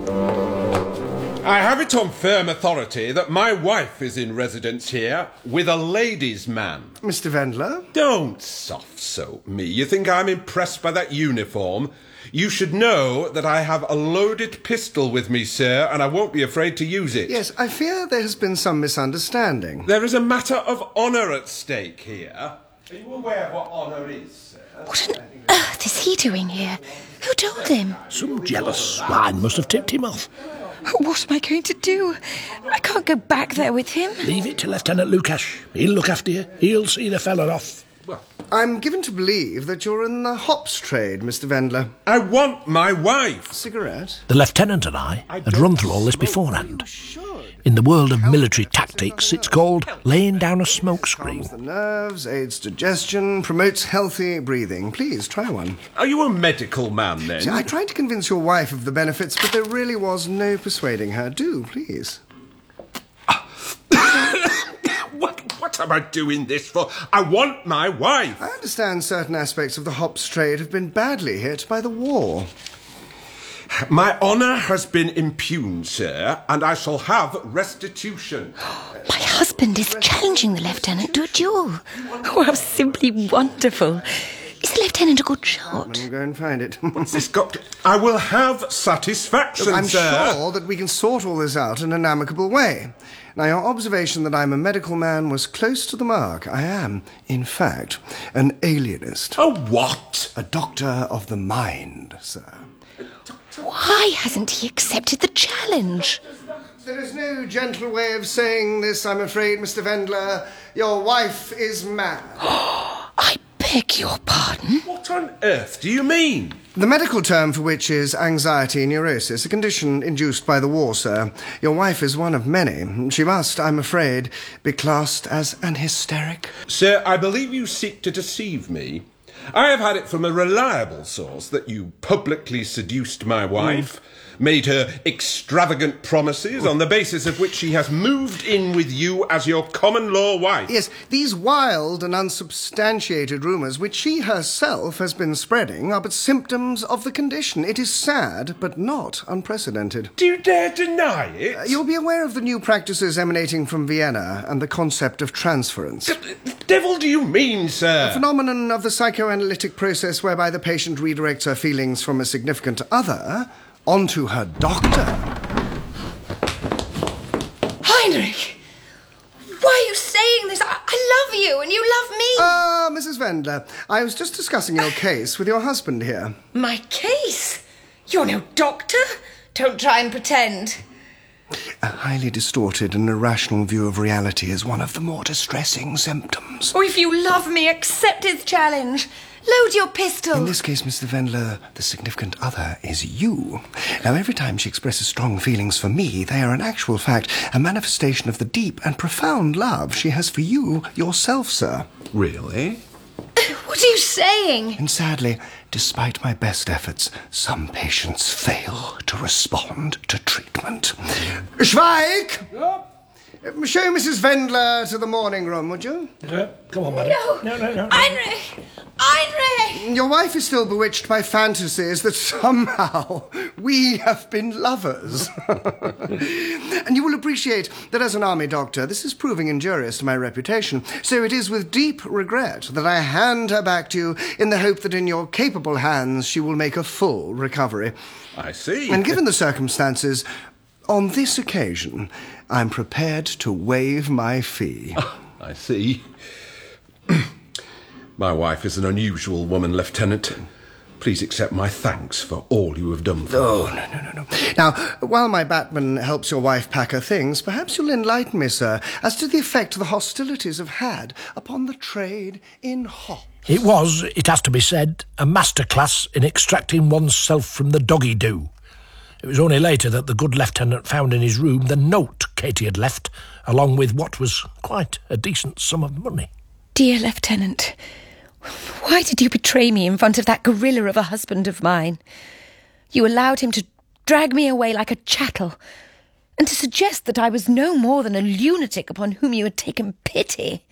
I have it on firm authority that my wife is in residence here with a ladies' man. Mister Wendler? Don't soft-soap me. You think I'm impressed by that uniform? You should know that I have a loaded pistol with me, sir, and I won't be afraid to use it. Yes, I fear there has been some misunderstanding. There is a matter of honour at stake here. Are you aware of what honour is, sir? What on earth is he doing here? Who told him? Some jealous swine must have tipped him off. What am I going to do? I can't go back there with him. Leave it to Lieutenant Lukash. He'll look after you. He'll see the fella off. Well, I'm given to believe that you're in the hops trade, Mister Wendler. I want my wife. Cigarette? The Lieutenant and I had run through all this beforehand. In the world of military tactics, it's called laying down a smoke screen. Calms the nerves, aids digestion, promotes healthy breathing. Please, try one. Are you a medical man, then? See, I tried to convince your wife of the benefits, but there really was no persuading her. Do, please. what, what am I doing this for? I want my wife. I understand certain aspects of the hops trade have been badly hit by the war. My honour has been impugned, sir, and I shall have restitution. My husband is challenging the lieutenant to a duel. Oh, how simply wonderful. Is the lieutenant a good shot? I'll go and find it. What's this got to... I will have satisfaction, Look, I'm sir. sure that we can sort all this out in an amicable way. Now, your observation that I'm a medical man was close to the mark. I am, in fact, an alienist. A what? A doctor of the mind, sir. Why hasn't he accepted the challenge? There is no gentle way of saying this, I'm afraid, Mister Vendler. Your wife is mad. I beg your pardon? What on earth do you mean? The medical term for which is anxiety neurosis, a condition induced by the war, sir. Your wife is one of many. She must, I'm afraid, be classed as an hysteric. Sir, I believe you seek to deceive me. I have had it from a reliable source that you publicly seduced my wife, mm. made her extravagant promises on the basis of which she has moved in with you as your common-law wife. Yes, these wild and unsubstantiated rumours which she herself has been spreading are but symptoms of the condition. It is sad, but not unprecedented. Do you dare deny it? Uh, you'll be aware of the new practices emanating from Vienna and the concept of transference. The devil do you mean, sir? A phenomenon of the psychoanalytic process whereby the patient redirects her feelings from a significant other onto her doctor. Heinrich! Why are you saying this? I, I love you and you love me. Ah, uh, Missus Vendler, I was just discussing your case with your husband here. My case? You're no doctor. Don't try and pretend. A highly distorted and irrational view of reality is one of the more distressing symptoms. Oh, if you love me, accept his challenge. Load your pistol. In this case, Mister Vendler, the significant other is you. Now, every time she expresses strong feelings for me, they are in actual fact a manifestation of the deep and profound love she has for you yourself, sir. Really? What are you saying? And sadly, despite my best efforts, some patients fail to respond to treatment. Schweig! Yeah. Show Missus Vendler to the morning room, would you? Yeah. Come on, buddy. No. No, no, no. Heinrich! Heinrich! Your wife is still bewitched by fantasies that somehow we have been lovers. And you will appreciate that as an army doctor, this is proving injurious to my reputation. So it is with deep regret that I hand her back to you in the hope that in your capable hands she will make a full recovery. I see. And given the circumstances, on this occasion, I'm prepared to waive my fee. Oh, I see. My wife is an unusual woman, Lieutenant. Please accept my thanks for all you have done for Oh, me. no, no, no, no. Now, while my Batman helps your wife pack her things, perhaps you'll enlighten me, sir, as to the effect the hostilities have had upon the trade in hops. It was, it has to be said, a masterclass in extracting oneself from the doggy-do. It was only later that the good lieutenant found in his room the note Katie had left, along with what was quite a decent sum of money. Dear Lieutenant, why did you betray me in front of that gorilla of a husband of mine? You allowed him to drag me away like a chattel, and to suggest that I was no more than a lunatic upon whom you had taken pity.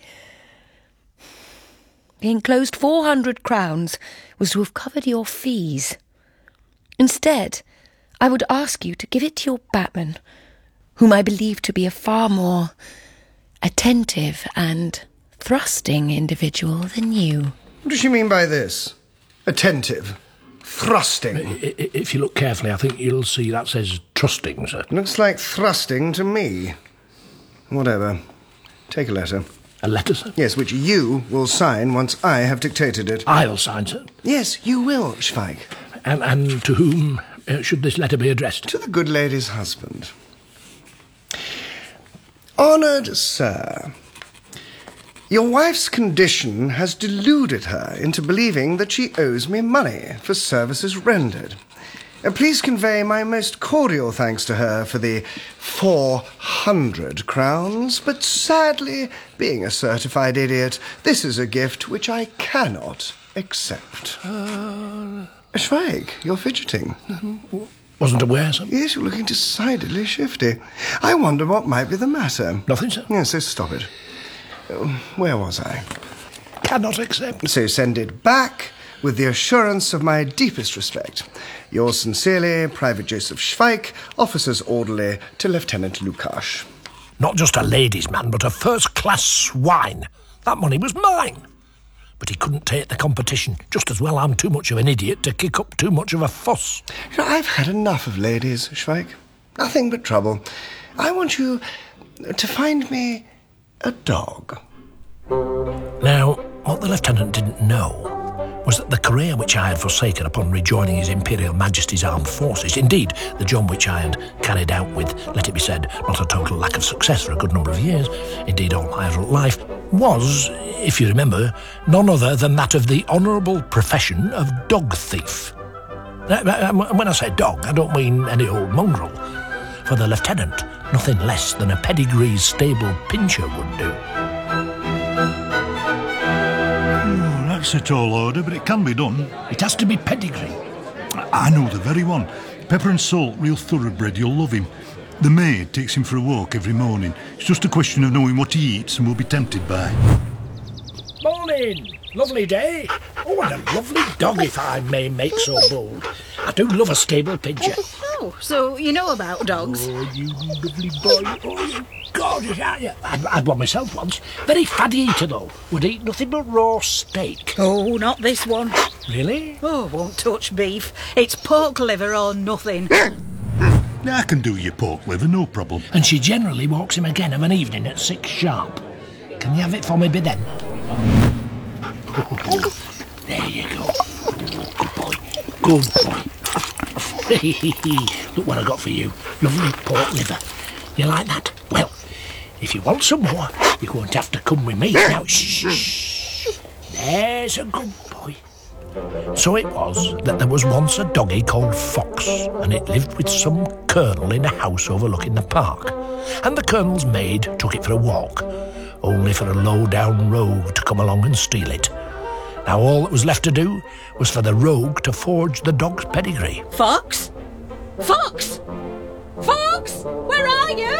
The enclosed four hundred crowns was to have covered your fees. Instead, I would ask you to give it to your Batman, whom I believe to be a far more attentive and thrusting individual than you. What does she mean by this? Attentive. Thrusting. If you look carefully, I think you'll see that says trusting, sir. Looks like thrusting to me. Whatever. Take a letter. A letter, sir? Yes, which you will sign once I have dictated it. I'll sign, sir? Yes, you will, Schweig. And, and to whom uh, should this letter be addressed? To the good lady's husband. Honoured Sir, your wife's condition has deluded her into believing that she owes me money for services rendered. Uh, please convey my most cordial thanks to her for the four hundred crowns, but sadly, being a certified idiot, this is a gift which I cannot accept. Uh... Schweig, you're fidgeting. Wasn't aware, sir. Yes, you're looking decidedly shifty. I wonder what might be the matter. Nothing, sir. Yes, so stop it. where was I? Cannot accept. So send it back with the assurance of my deepest respect. Yours sincerely, Private Joseph Schweik, Officer's Orderly to Lieutenant Lukash. Not just a ladies' man, but a first-class swine. That money was mine. But he couldn't take the competition. Just as well I'm too much of an idiot to kick up too much of a fuss. You know, I've had enough of ladies, Schweik. Nothing but trouble. I want you to find me a dog. Now, what the lieutenant didn't know was that the career which I had forsaken upon rejoining His Imperial Majesty's Armed Forces, indeed, the job which I had carried out with, let it be said, not a total lack of success for a good number of years, indeed all my adult life, was, if you remember, none other than that of the honourable profession of dog thief. When I say dog, I don't mean any old mongrel. For the lieutenant, nothing less than a pedigree stable pincher would do. That's a tall order, but it can be done. It has to be pedigree. I know the very one. Pepper and salt, real thoroughbred, you'll love him. The maid takes him for a walk every morning. It's just a question of knowing what he eats and will be tempted by. Morning! Lovely day. Oh, what a lovely dog, if I may make so bold. I do love a stable pincher. Oh, so you know about dogs? Oh, you lovely boy. Oh, you gorgeous, aren't you? I had one myself once. Very faddy eater, though. Would eat nothing but raw steak. Oh, not this one. Really? Oh, won't touch beef. It's pork liver or nothing. I can do your pork liver, no problem. And she generally walks him again of an evening at six sharp. Can you have it for me, bid then? There you go. Good boy. Good boy. Look what I got for you. Lovely pork liver. You like that? Well, if you want some more, you're going to have to come with me. Now, shh, shh. There's a good boy. So it was that there was once a doggy called Fox, and it lived with some colonel in a house overlooking the park. And the colonel's maid took it for a walk, only for a low-down rogue to come along and steal it. Now all that was left to do was for the rogue to forge the dog's pedigree. Fox? Fox? Fox? Where are you?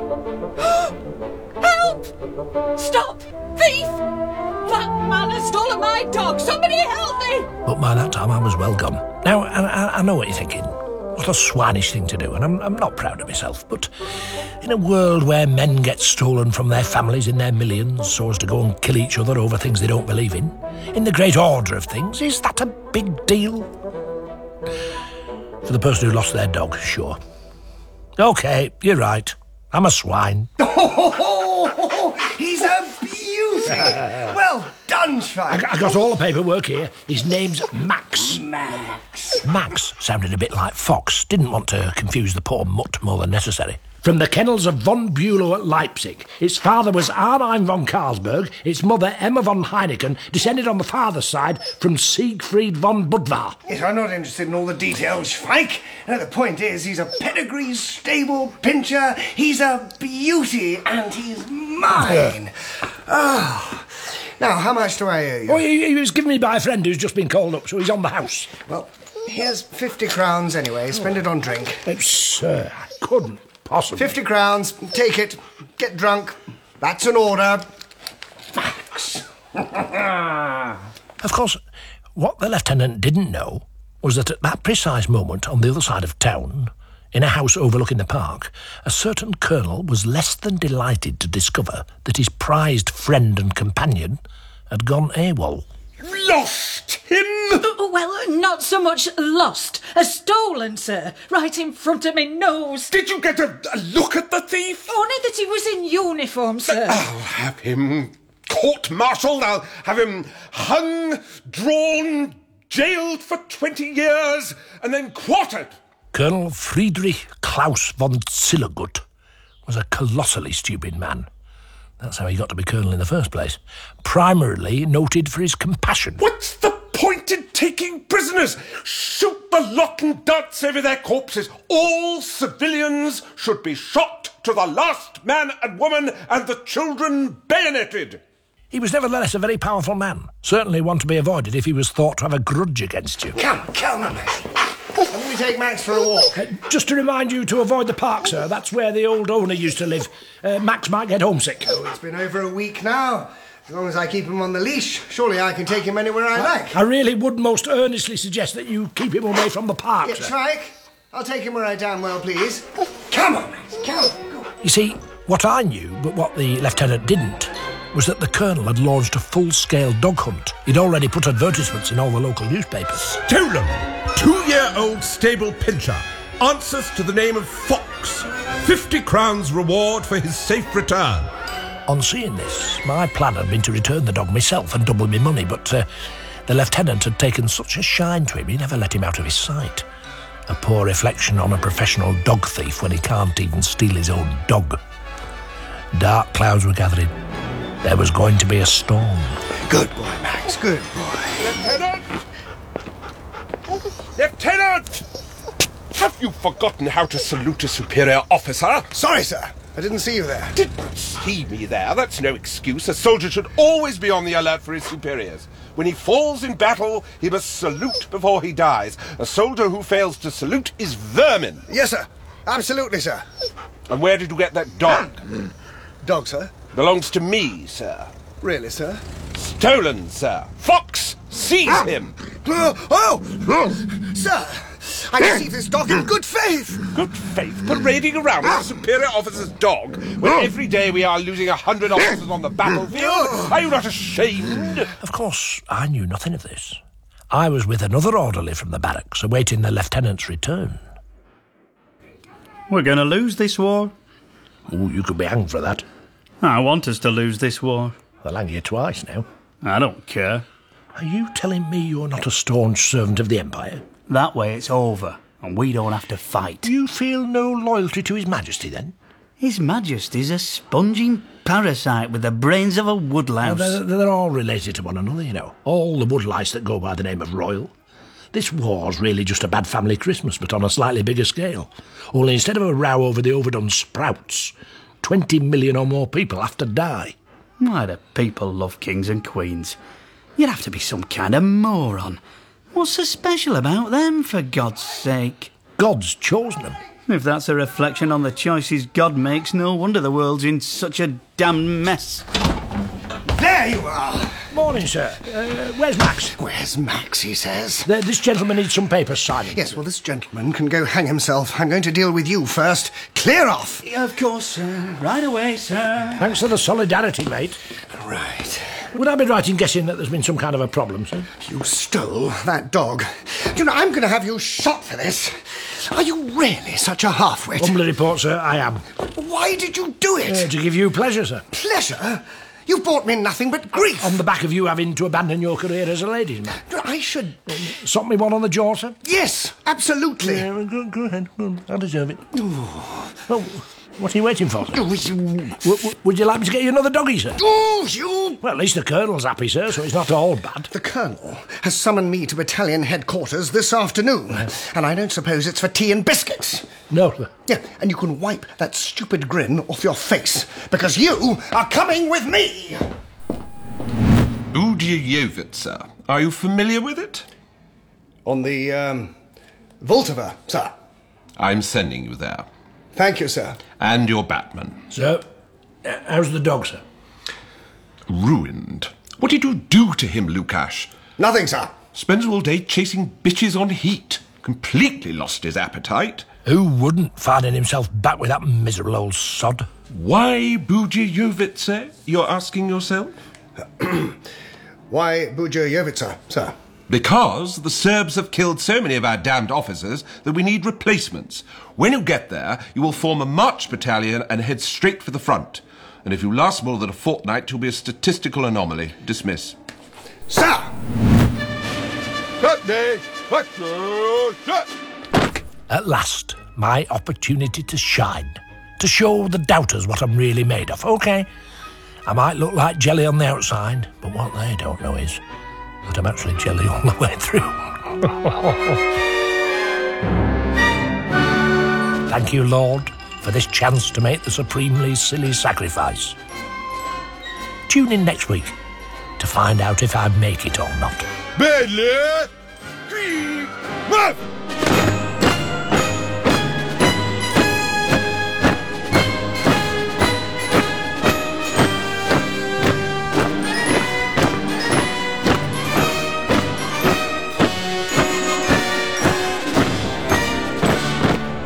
Help! Stop! Thief! That man has stolen my dog! Somebody help me! But by that time I was well gone. Now, I, I know what you're thinking. What a swinish thing to do, and I'm, I'm not proud of myself, but in a world where men get stolen from their families in their millions so as to go and kill each other over things they don't believe in, in the great order of things, is that a big deal? For the person who lost their dog, sure. OK, you're right. I'm a swine. Oh, he's a beauty! Well done, Schweik. I, I got all the paperwork here. His name's Max. Max. Max sounded a bit like Fox. Didn't want to confuse the poor mutt more than necessary. From the kennels of von Bülow at Leipzig. Its father was Arnheim von Carlsberg, its mother Emma von Heineken, descended on the father's side from Siegfried von Budvar. Yes, I'm not interested in all the details, Schweik. No, the point is, he's a pedigree stable pincher, he's a beauty, and he's mine. Oh. Now, how much do I owe you? Oh, he, he was given me by a friend who's just been called up, so he's on the house. Well, here's fifty crowns anyway. Spend it on drink. Oh, sir, I couldn't possibly. Fifty crowns. Take it. Get drunk. That's an order. Thanks. Of course, what the lieutenant didn't know was that at that precise moment, on the other side of town, in a house overlooking the park, a certain colonel was less than delighted to discover that his prized friend and companion had gone AWOL. Lost him? Well, not so much lost as stolen, sir. Right in front of me nose. Did you get a, a look at the thief? Only that he was in uniform, sir. I'll have him court-martialed. I'll have him hung, drawn, jailed for twenty years, and then quartered. Colonel Friedrich Klaus von Zillergut was a colossally stupid man. That's how he got to be colonel in the first place. Primarily noted for his compassion. What's the point in taking prisoners? Shoot the lot and dance over their corpses. All civilians should be shot to the last man and woman and the children bayoneted. He was nevertheless a very powerful man. Certainly one to be avoided if he was thought to have a grudge against you. Come, come, man. Let me take Max for a walk. Uh, just to remind you to avoid the park, sir. That's where the old owner used to live. Uh, Max might get homesick. Oh, it's been over a week now. As long as I keep him on the leash, surely I can take him anywhere I like. I really would most earnestly suggest that you keep him away from the park, Yeah, sir. Trike, I'll take him where I damn well please. Come on, Max, come on. You see, what I knew, but what the lieutenant didn't, was that the colonel had launched a full-scale dog hunt. He'd already put advertisements in all the local newspapers. Stolen! Two-year-old stable pinscher. Answers to the name of Fox. Fifty crowns reward for his safe return. On seeing this, my plan had been to return the dog myself and double my money, but uh, the lieutenant had taken such a shine to him, he never let him out of his sight. A poor reflection on a professional dog thief when he can't even steal his own dog. Dark clouds were gathering. There was going to be a storm. Good boy, Max, good boy. Lieutenant! Lieutenant! Have you forgotten how to salute a superior officer? Sorry, sir. I didn't see you there. Didn't see me there. That's no excuse. A soldier should always be on the alert for his superiors. When he falls in battle, he must salute before he dies. A soldier who fails to salute is vermin. Yes, sir. Absolutely, sir. And where did you get that dog? Dog, sir? Belongs to me, sir. Really, sir? Stolen, sir. Fox, seize him. Oh, oh! Sir, I received this dog in good faith. Good faith? Parading around with a superior officer's dog when every day we are losing a hundred officers on the battlefield? Are you not ashamed? Of course, I knew nothing of this. I was with another orderly from the barracks, awaiting the lieutenant's return. We're going to lose this war. Oh, you could be hanged for that. I want us to lose this war. They'll hang you twice now. I don't care. Are you telling me you're not a staunch servant of the Empire? That way it's over, and we don't have to fight. You feel no loyalty to His Majesty, then? His Majesty's a sponging parasite with the brains of a woodlouse. Well, they're, they're all related to one another, you know. All the woodlice that go by the name of royal. This war's really just a bad family Christmas, but on a slightly bigger scale. Only instead of a row over the overdone sprouts, twenty million or more people have to die. Why do people love kings and queens? You'd have to be some kind of moron. What's so special about them, for God's sake? God's chosen them. If that's a reflection on the choices God makes, no wonder the world's in such a damn mess. There you are. Morning, sir. Uh, where's Max? Where's Max, he says? The, this gentleman needs some papers signed. Yes, well, this gentleman can go hang himself. I'm going to deal with you first. Clear off. Yeah, of course, sir. Right away, sir. Thanks for the solidarity, mate. Right. Would I be right in guessing that there's been some kind of a problem, sir? You stole that dog. Do you know, I'm going to have you shot for this. Are you really such a half-wit? Humbly report, sir, I am. Why did you do it? Uh, to give you pleasure, sir. Pleasure? You've brought me nothing but grief. On the back of you having to abandon your career as a ladies' man. I should... Uh, sop me one on the jaw, sir? Yes, absolutely. Yeah, go, go ahead. I deserve it. Well, what are you waiting for, sir? Oh, you... W- would you like me to get you another doggy, sir? Oh, you... Well, at least the Colonel's happy, sir, so it's not all bad. The Colonel has summoned me to battalion headquarters this afternoon, and I don't suppose it's for tea and biscuits. No, sir. Yeah, and you can wipe that stupid grin off your face, because you are coming with me! Budjejovica. Are you familiar with it? On the, um, Voltova, sir. I'm sending you there. Thank you, sir. And your Batman. Sir, uh, how's the dog, sir? Ruined. What did you do to him, Lukash? Nothing, sir. Spends all day chasing bitches on heat. Completely lost his appetite. Who wouldn't, finding himself back with that miserable old sod? Why Budjejovica, you're asking yourself? Why Budjejovica, sir? Because the Serbs have killed so many of our damned officers that we need replacements. When you get there, you will form a march battalion and head straight for the front. And if you last more than a fortnight, you'll be a statistical anomaly. Dismiss. Sir! At last, my opportunity to shine. To show the doubters what I'm really made of. OK, I might look like jelly on the outside, but what they don't know is that I'm actually jelly all the way through. Thank you, Lord, for this chance to make the supremely silly sacrifice. Tune in next week to find out if I make it or not. Belly!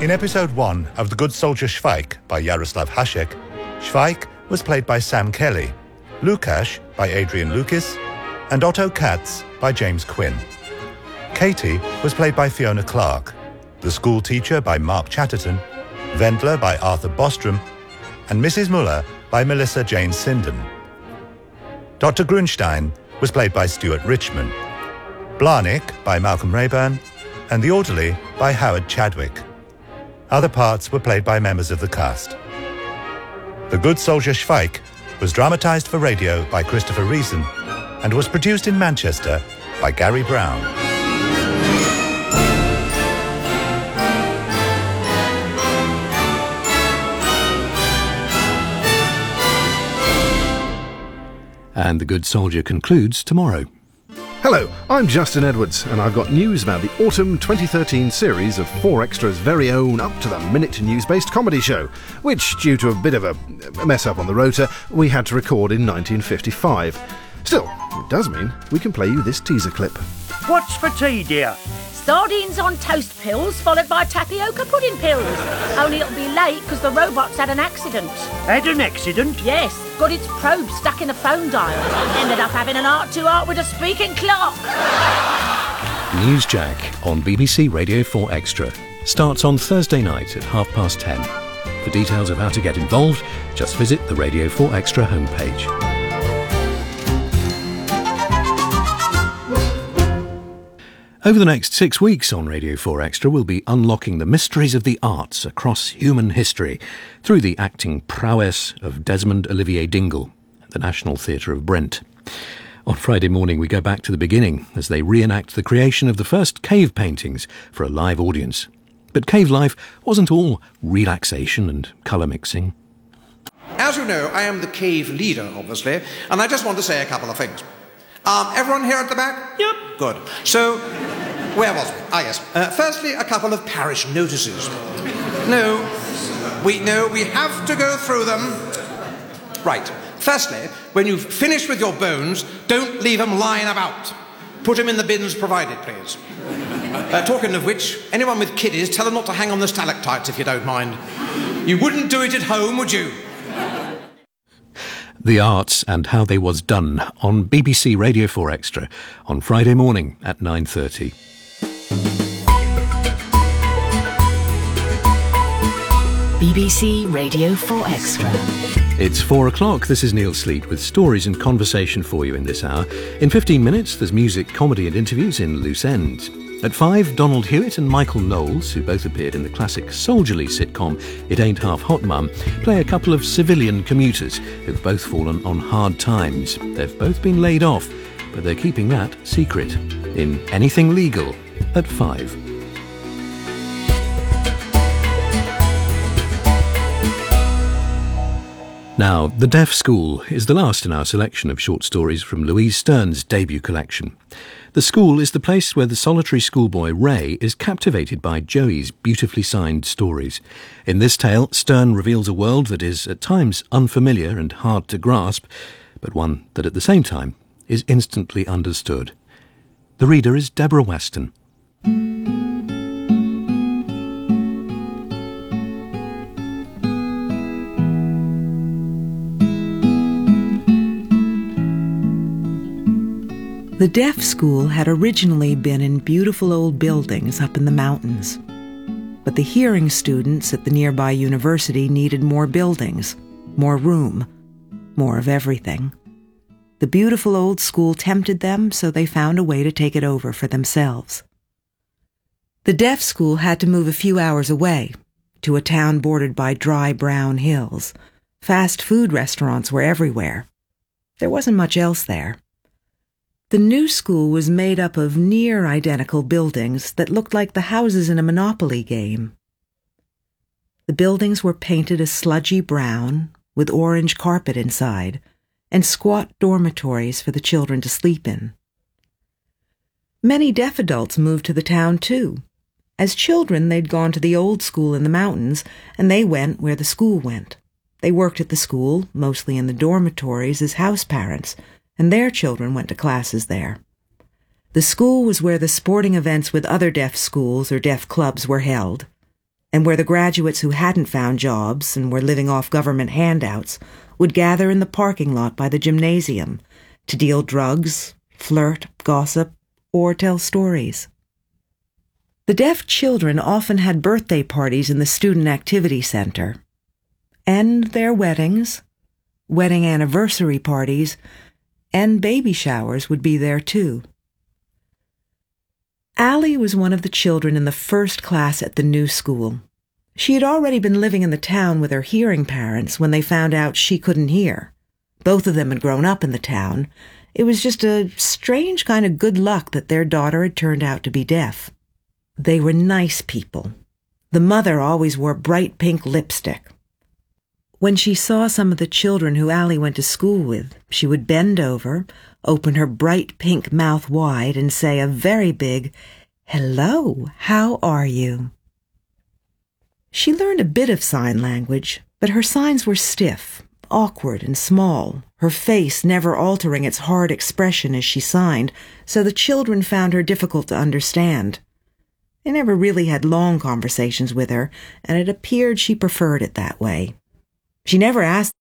In episode one of The Good Soldier Schweik by Jaroslav Hasek, Schweik was played by Sam Kelly, Lukasz by Adrian Lucas, and Otto Katz by James Quinn. Katie was played by Fiona Clark, the school teacher by Mark Chatterton, Wendler by Arthur Bostrom, and Missus Muller by Melissa Jane Sinden. Doctor Grunstein was played by Stuart Richmond, Blarnick by Malcolm Rayburn, and the orderly by Howard Chadwick. Other parts were played by members of the cast. The Good Soldier Schweik was dramatised for radio by Christopher Reason and was produced in Manchester by Gary Brown. And The Good Soldier concludes tomorrow. Hello, I'm Justin Edwards, and I've got news about the Autumn twenty thirteen series of four Extra's very own up-to-the-minute news-based comedy show, which, due to a bit of a mess-up on the rota, we had to record in nineteen fifty-five. Still, it does mean we can play you this teaser clip. What's for tea, dear? Sardines on toast pills, followed by tapioca pudding pills. Only it'll be late because the robot's had an accident. Had an accident? Yes, got its probe stuck in a phone dial. Ended up having an art-to-art with a speaking clock. Newsjack on B B C Radio four Extra starts on Thursday night at half past ten. For details of how to get involved, just visit the Radio four Extra homepage. Over the next six weeks on Radio four Extra, we'll be unlocking the mysteries of the arts across human history through the acting prowess of Desmond Olivier Dingle at the National Theatre of Brent. On Friday morning, we go back to the beginning as they reenact the creation of the first cave paintings for a live audience. But cave life wasn't all relaxation and colour mixing. As you know, I am the cave leader, obviously, and I just want to say a couple of things. Um, everyone here at the back? Yep. Good. So, where was we? Ah, yes. Uh, firstly, a couple of parish notices. No, we no, we have to go through them. Right. Firstly, when you've finished with your bones, don't leave them lying about. Put them in the bins provided, please. Uh, talking of which, anyone with kiddies, tell them not to hang on the stalactites if you don't mind. You wouldn't do it at home, would you? The Arts and How They Was Done on B B C Radio four Extra on Friday morning at nine thirty. B B C Radio four Extra. It's four o'clock. This is Neil Sleet with stories and conversation for you in this hour. In fifteen minutes, there's music, comedy and interviews in Loose End. At five, Donald Hewitt and Michael Knowles, who both appeared in the classic soldierly sitcom It Ain't Half Hot Mum, play a couple of civilian commuters who've both fallen on hard times. They've both been laid off, but they're keeping that secret. In Anything Legal at five. Now, The Deaf School is the last in our selection of short stories from Louise Stern's debut collection. The school is the place where the solitary schoolboy Ray is captivated by Joey's beautifully signed stories. In this tale, Stern reveals a world that is at times unfamiliar and hard to grasp, but one that at the same time is instantly understood. The reader is Deborah Weston. The deaf school had originally been in beautiful old buildings up in the mountains. But the hearing students at the nearby university needed more buildings, more room, more of everything. The beautiful old school tempted them, so they found a way to take it over for themselves. The deaf school had to move a few hours away, to a town bordered by dry brown hills. Fast food restaurants were everywhere. There wasn't much else there. The new school was made up of near-identical buildings that looked like the houses in a Monopoly game. The buildings were painted a sludgy brown, with orange carpet inside, and squat dormitories for the children to sleep in. Many deaf adults moved to the town, too. As children, they'd gone to the old school in the mountains, and they went where the school went. They worked at the school, mostly in the dormitories, as house parents, and their children went to classes there. The school was where the sporting events with other deaf schools or deaf clubs were held. and where the graduates who hadn't found jobs and were living off government handouts would gather in the parking lot by the gymnasium to deal drugs, flirt, gossip, or tell stories. The deaf children often had birthday parties in the Student Activity Center, and their weddings, wedding anniversary parties, and baby showers would be there too. Allie was one of the children in the first class at the new school. She had already been living in the town with her hearing parents when they found out she couldn't hear. Both of them had grown up in the town. It was just a strange kind of good luck that their daughter had turned out to be deaf. They were nice people. The mother always wore bright pink lipstick. When she saw some of the children who Allie went to school with, she would bend over, open her bright pink mouth wide, and say a very big, "Hello, how are you?" She learned a bit of sign language, but her signs were stiff, awkward, and small, her face never altering its hard expression as she signed, so the children found her difficult to understand. They never really had long conversations with her, and it appeared she preferred it that way. She never asked